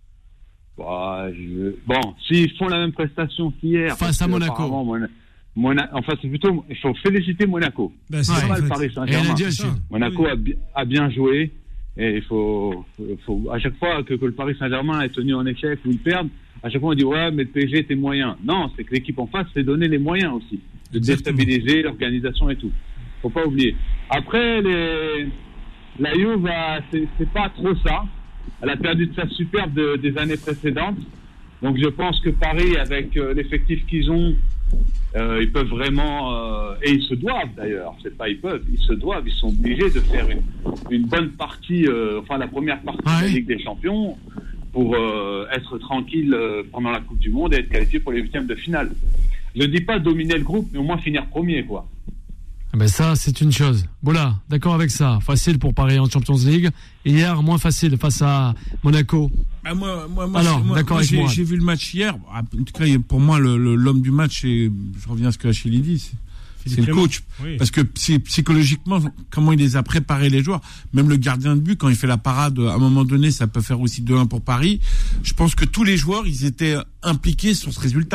Bah, je... Bon, s'ils font la même prestation qu'hier... Face à Monaco. Mona... Mona... Enfin, c'est plutôt... Il faut féliciter Monaco. Ben, c'est ouais, pas le fait. Paris Saint-Germain. Monaco oui. a, bi... a bien joué. Et il faut... faut... À chaque fois que, que le Paris Saint-Germain est tenu en échec ou il perd, à chaque fois on dit « Ouais, mais le P S G était moyen ». Non, c'est que l'équipe en face s'est donné les moyens aussi. De Exactement. Déstabiliser l'organisation et tout. Faut pas oublier. Après, les... la Juve, c'est... c'est pas trop ça. Elle a perdu de sa superbe de, des années précédentes. Donc je pense que Paris, avec euh, l'effectif qu'ils ont, euh, ils peuvent vraiment... Euh, et ils se doivent d'ailleurs, c'est pas ils peuvent, ils se doivent, ils sont obligés de faire une, une bonne partie, euh, enfin la première partie ah oui. de la Ligue des Champions pour euh, être tranquille euh, pendant la Coupe du Monde et être qualifié pour les huitièmes de finale. Je ne dis pas dominer le groupe, mais au moins finir premier, quoi. Ben ça, c'est une chose. Voilà, d'accord avec ça. Facile pour Paris en Champions League. Hier, moins facile face à Monaco. Ah, moi, moi, moi, Alors, moi, d'accord moi, avec j'ai, moi. j'ai vu le match hier. En tout cas, pour moi, le, le, l'homme du match, c'est, je reviens à ce que Achille dit, c'est, c'est le coach. Oui. Parce que psychologiquement, comment il les a préparés, les joueurs. Même le gardien de but, quand il fait la parade, à un moment donné, ça peut faire aussi deux un pour Paris. Je pense que tous les joueurs, ils étaient impliqués sur ce résultat.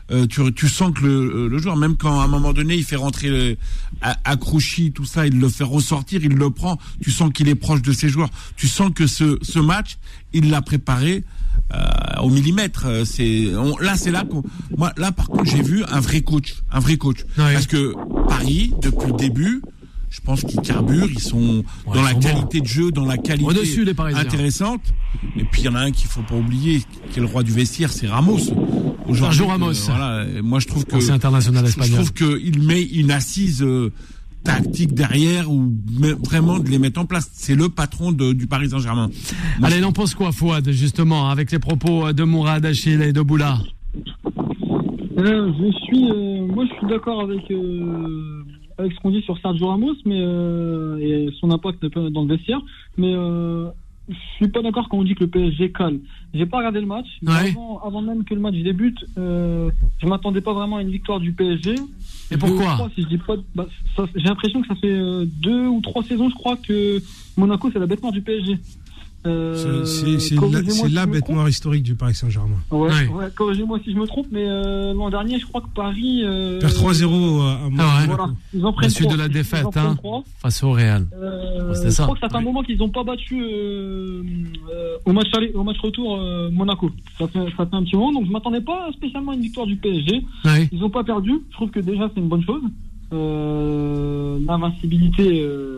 euh, tu, tu sens que le, le joueur, même quand à un moment donné il fait rentrer le, Akrouchi, tout ça, il le fait ressortir, il le prend, tu sens qu'il est proche de ses joueurs, tu sens que ce, ce match, il l'a préparé euh, au millimètre. C'est, on, là, c'est là qu'on, moi, là, par contre, j'ai vu un vrai coach, un vrai coach, ouais. Parce que Paris, depuis le début, je pense qu'ils carburent, ils sont ouais, dans ils la sont qualité bons. De jeu, dans la qualité au-dessus, les Parisiens. Intéressante. Et puis il y en a un qu'il faut pas oublier, qui est le roi du vestiaire, c'est Ramos. Sergio Ramos. Euh, voilà. Et moi je trouve que c'est international je, espagnol. Je trouve qu'il met une assise euh, tactique derrière ou vraiment de les mettre en place. C'est le patron de, du Paris Saint-Germain. Moi, Allez, n'en pense quoi, Fouad, justement, avec les propos de Mourad, Achille et de Boula? euh, Je suis, euh, moi je suis d'accord avec. Euh... avec ce qu'on dit sur Sergio Ramos, mais euh, et son impact dans le vestiaire, mais euh, je suis pas d'accord quand on dit que le P S G cale. J'ai pas regardé le match. Ouais. Avant, avant même que le match débute, euh, je m'attendais pas vraiment à une victoire du P S G. Et pourquoi crois, si je dis pas, bah, ça, j'ai l'impression que ça fait euh, deux ou trois saisons, je crois, que Monaco c'est la bête noire du P S G. Euh, c'est, c'est, c'est la, c'est si la bête noire historique du Paris Saint-Germain. Ouais, ouais. ouais corrigez-moi si je me trompe, mais euh, l'an dernier, je crois que Paris euh, perd trois zéro à ah ouais. Voilà. Ils en prennent suite de la défaite hein, face au Real. Euh, ouais, je ça. crois que ça fait un ouais. moment qu'ils n'ont pas battu euh, euh, au match aller, au match retour euh, Monaco. Ça fait, ça fait un petit moment, donc je m'attendais pas spécialement à une victoire du P S G. Ouais. Ils n'ont pas perdu. Je trouve que déjà c'est une bonne chose. Euh, l'invincibilité. Euh,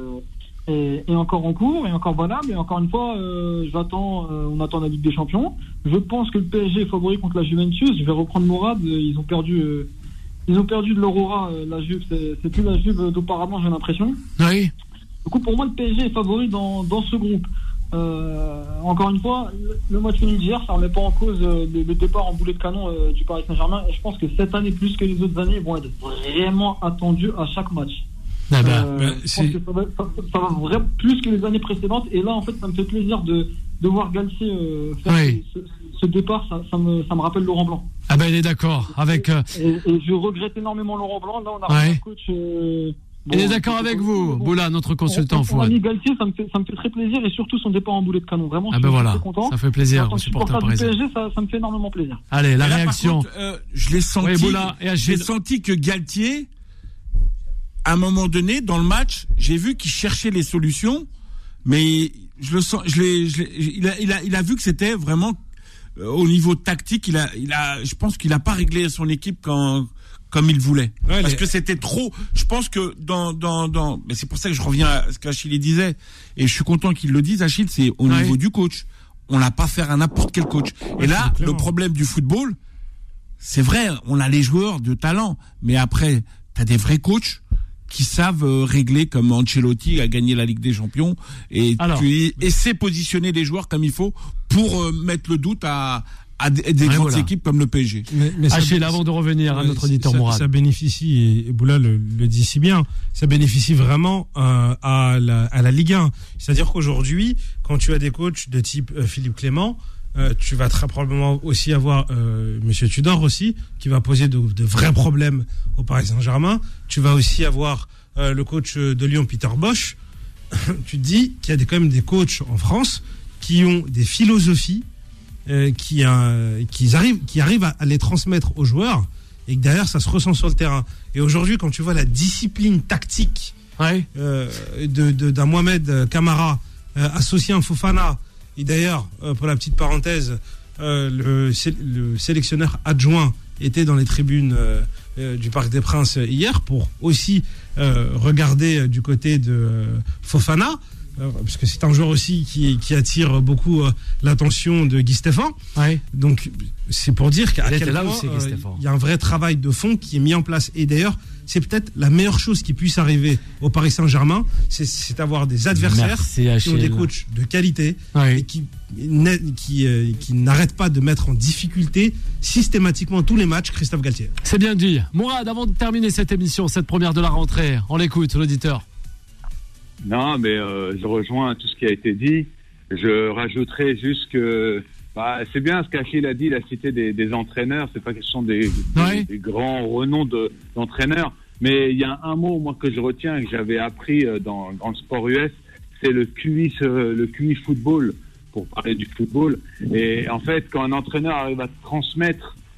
Et, et encore en cours, et encore valable, et encore une fois, euh, j'attends, euh, on attend la Ligue des Champions. Je pense que le P S G est favori contre la Juventus. Je vais reprendre Mourad. Ils ont perdu, euh, ils ont perdu de l'aurora. Euh, la Juve, c'est, c'est plus la Juve d'auparavant, j'ai l'impression. Oui. Du coup, pour moi, le P S G est favori dans dans ce groupe. Euh, encore une fois, le, le match fini d'hier, ça remet pas en cause euh, le, le départ en boulet de canon euh, du Paris Saint-Germain. Et je pense que cette année, plus que les autres années, vont être vraiment attendus à chaque match. Ah bah, euh, bah, je pense que ça va, ça, ça va vraiment plus que les années précédentes. Et là, en fait, ça me fait plaisir de, de voir Galtier euh, faire oui. ce, ce départ. Ça, ça, me, ça me rappelle Laurent Blanc. Ah ben, il est d'accord avec. Euh... Et, et je regrette énormément Laurent Blanc. Là, on a ouais. un coach. Euh, Bon, il est d'accord avec vous, bon, Boula, notre consultant Fouad. Ami Galtier, ça me fait, ça me fait très plaisir et surtout son départ en boulet de canon. Vraiment, ah je ben suis voilà, très content. Ça fait plaisir aux supporters parisiens. P S G, ça, ça me fait énormément plaisir. Allez, la là, réaction. Contre, euh, je l'ai senti. Oui, Boula, et j'ai senti que Galtier, à un moment donné, dans le match, j'ai vu qu'il cherchait les solutions, mais je le sens, je l'ai, je l'ai, il a, il a, il a vu que c'était vraiment euh, au niveau tactique. Il a, il a, je pense qu'il a pas réglé son équipe quand. Comme il voulait. Ouais, parce les... que c'était trop. Je pense que dans, dans, dans, mais c'est pour ça que je reviens à ce qu'Achille disait. Et je suis content qu'il le dise, Achille, c'est au ouais. niveau du coach. On l'a pas fait à n'importe quel coach. Ouais, et là, le problème du football, c'est vrai, on a les joueurs de talent. Mais après, t'as des vrais coachs qui savent régler, comme Ancelotti a gagné la Ligue des Champions. Et Alors, tu essaies positionner les joueurs comme il faut pour mettre le doute à, à des, des ouais, grandes voilà. équipes comme le P S G. Mais, mais Achille, ça, avant de revenir à notre auditeur Mourad. Ça bénéficie, et Boula le, le dit si bien, ça bénéficie vraiment euh, à, la, à la Ligue un. C'est-à-dire qu'aujourd'hui, quand tu as des coachs de type euh, Philippe Clément, euh, tu vas très probablement aussi avoir euh, Monsieur Tudor aussi, qui va poser de, de vrais problèmes au Paris Saint-Germain. Tu vas aussi avoir euh, le coach de Lyon, Peter Bosz. Tu te dis qu'il y a des, quand même des coachs en France qui ont des philosophies Euh, qui, euh, qui, arrivent, qui arrivent à, à les transmettre aux joueurs et que derrière ça se ressent sur le terrain. Et aujourd'hui, quand tu vois la discipline tactique ouais. euh, de, de, d'un Mohamed Camara euh, associé à un Fofana, et d'ailleurs, euh, pour la petite parenthèse, euh, le, le sélectionneur adjoint était dans les tribunes euh, euh, du Parc des Princes hier pour aussi euh, regarder euh, du côté de euh, Fofana. Euh, parce que c'est un joueur aussi qui, qui attire beaucoup euh, l'attention de Guy Stéphane. Ouais. Donc c'est pour dire qu'à quel point il euh, y a un vrai travail de fond qui est mis en place. Et d'ailleurs, c'est peut-être la meilleure chose qui puisse arriver au Paris Saint-Germain, c'est, c'est d'avoir des adversaires Merci, qui ont des coachs de qualité ouais. et qui, qui, euh, qui n'arrêtent pas de mettre en difficulté systématiquement tous les matchs Christophe Galtier. C'est bien dit. Mourad, avant de terminer cette émission, cette première de la rentrée, on l'écoute, l'auditeur. Non, mais euh, je rejoins tout ce qui a été dit. Je rajouterais juste que bah, c'est bien ce qu'Achille a dit, il a cité des, des entraîneurs. C'est pas question des, ouais. des, des grands renoms de, d'entraîneurs, mais il y a un mot moi que je retiens et que j'avais appris dans, dans le sport U S, c'est le Q I, le Q I football, pour parler du football. Et en fait, quand un entraîneur arrive à transmettre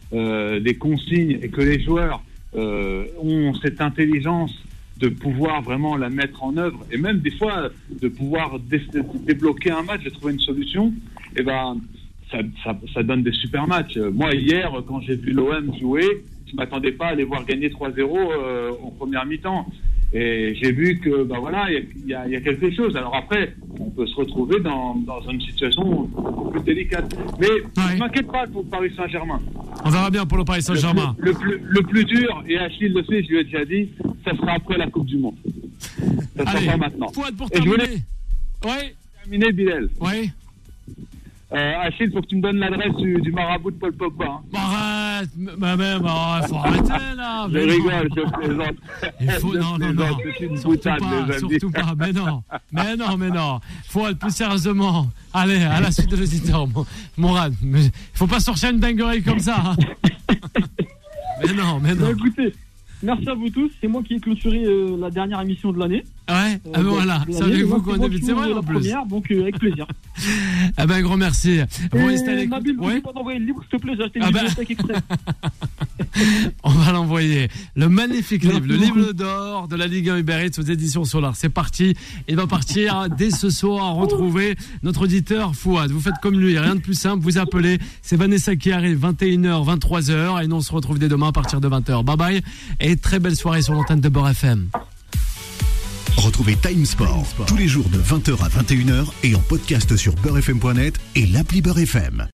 euh, des consignes et que les joueurs euh, ont cette intelligence de pouvoir vraiment la mettre en œuvre et même des fois de pouvoir dé- débloquer un match, de trouver une solution, et ben ça, ça, ça donne des super matchs. Moi hier, quand j'ai vu l'O M jouer, je m'attendais pas à les voir gagner trois zéro euh, en première mi-temps. Et j'ai vu que ben voilà, il y, y, y a quelque chose. Alors après, on peut se retrouver dans, dans une situation beaucoup plus délicate. Mais ouais. je m'inquiète pas pour le Paris Saint-Germain. On verra bien pour le Paris Saint-Germain. Le plus, le, plus, le plus dur, et Achille le sait, je lui ai déjà dit, ça sera après la Coupe du Monde. Ça sera Allez, pas maintenant. Fouad, pour et je voulais ouais. terminer, Bilal. Ouais. Euh, Achille, faut que tu me donnes l'adresse du, du marabout de Paul Pogba. Hein. Arrête, mais même, il faut arrêter là. Je rigole, je plaisante. Il faut, je non, non, non, surtout boutade, pas, surtout pas, mais non, mais non, mais non. Faut être plus sérieusement. Allez, à la suite de l'auditeur, Mourad. Il faut pas sortir une dinguerie comme ça. Hein. Mais non, mais non. Bah, écoutez, merci à vous tous. C'est moi qui ai clôturé euh, la dernière émission de l'année. Ouais, euh, ah ben voilà, savez-vous qu'on débute, c'est vrai la en plus. Première, donc euh, avec plaisir. Ah ben grand merci. Vous restez à l'écoute. Nabil, ouais. n'oublie pas d'envoyer le livre, s'il te plaît, j'ai acheté une Ah ben... bibliothèque exprès. On va l'envoyer. Le magnifique Merci livre, le beaucoup. livre d'or de la Ligue un Uber Eats aux éditions Solar. C'est parti. Il va partir dès ce soir. Retrouver notre auditeur Fouad. Vous faites comme lui, rien de plus simple. Vous appelez. C'est Vanessa qui arrive, vingt et une heures, vingt-trois heures. Et nous, on se retrouve dès demain à partir de vingt heures. Bye bye. Et très belle soirée sur l'antenne de Beurre F M. Retrouvez Time Sport tous les jours de vingt heures à vingt et une heures et en podcast sur beurre f m point net et l'appli Beurre F M.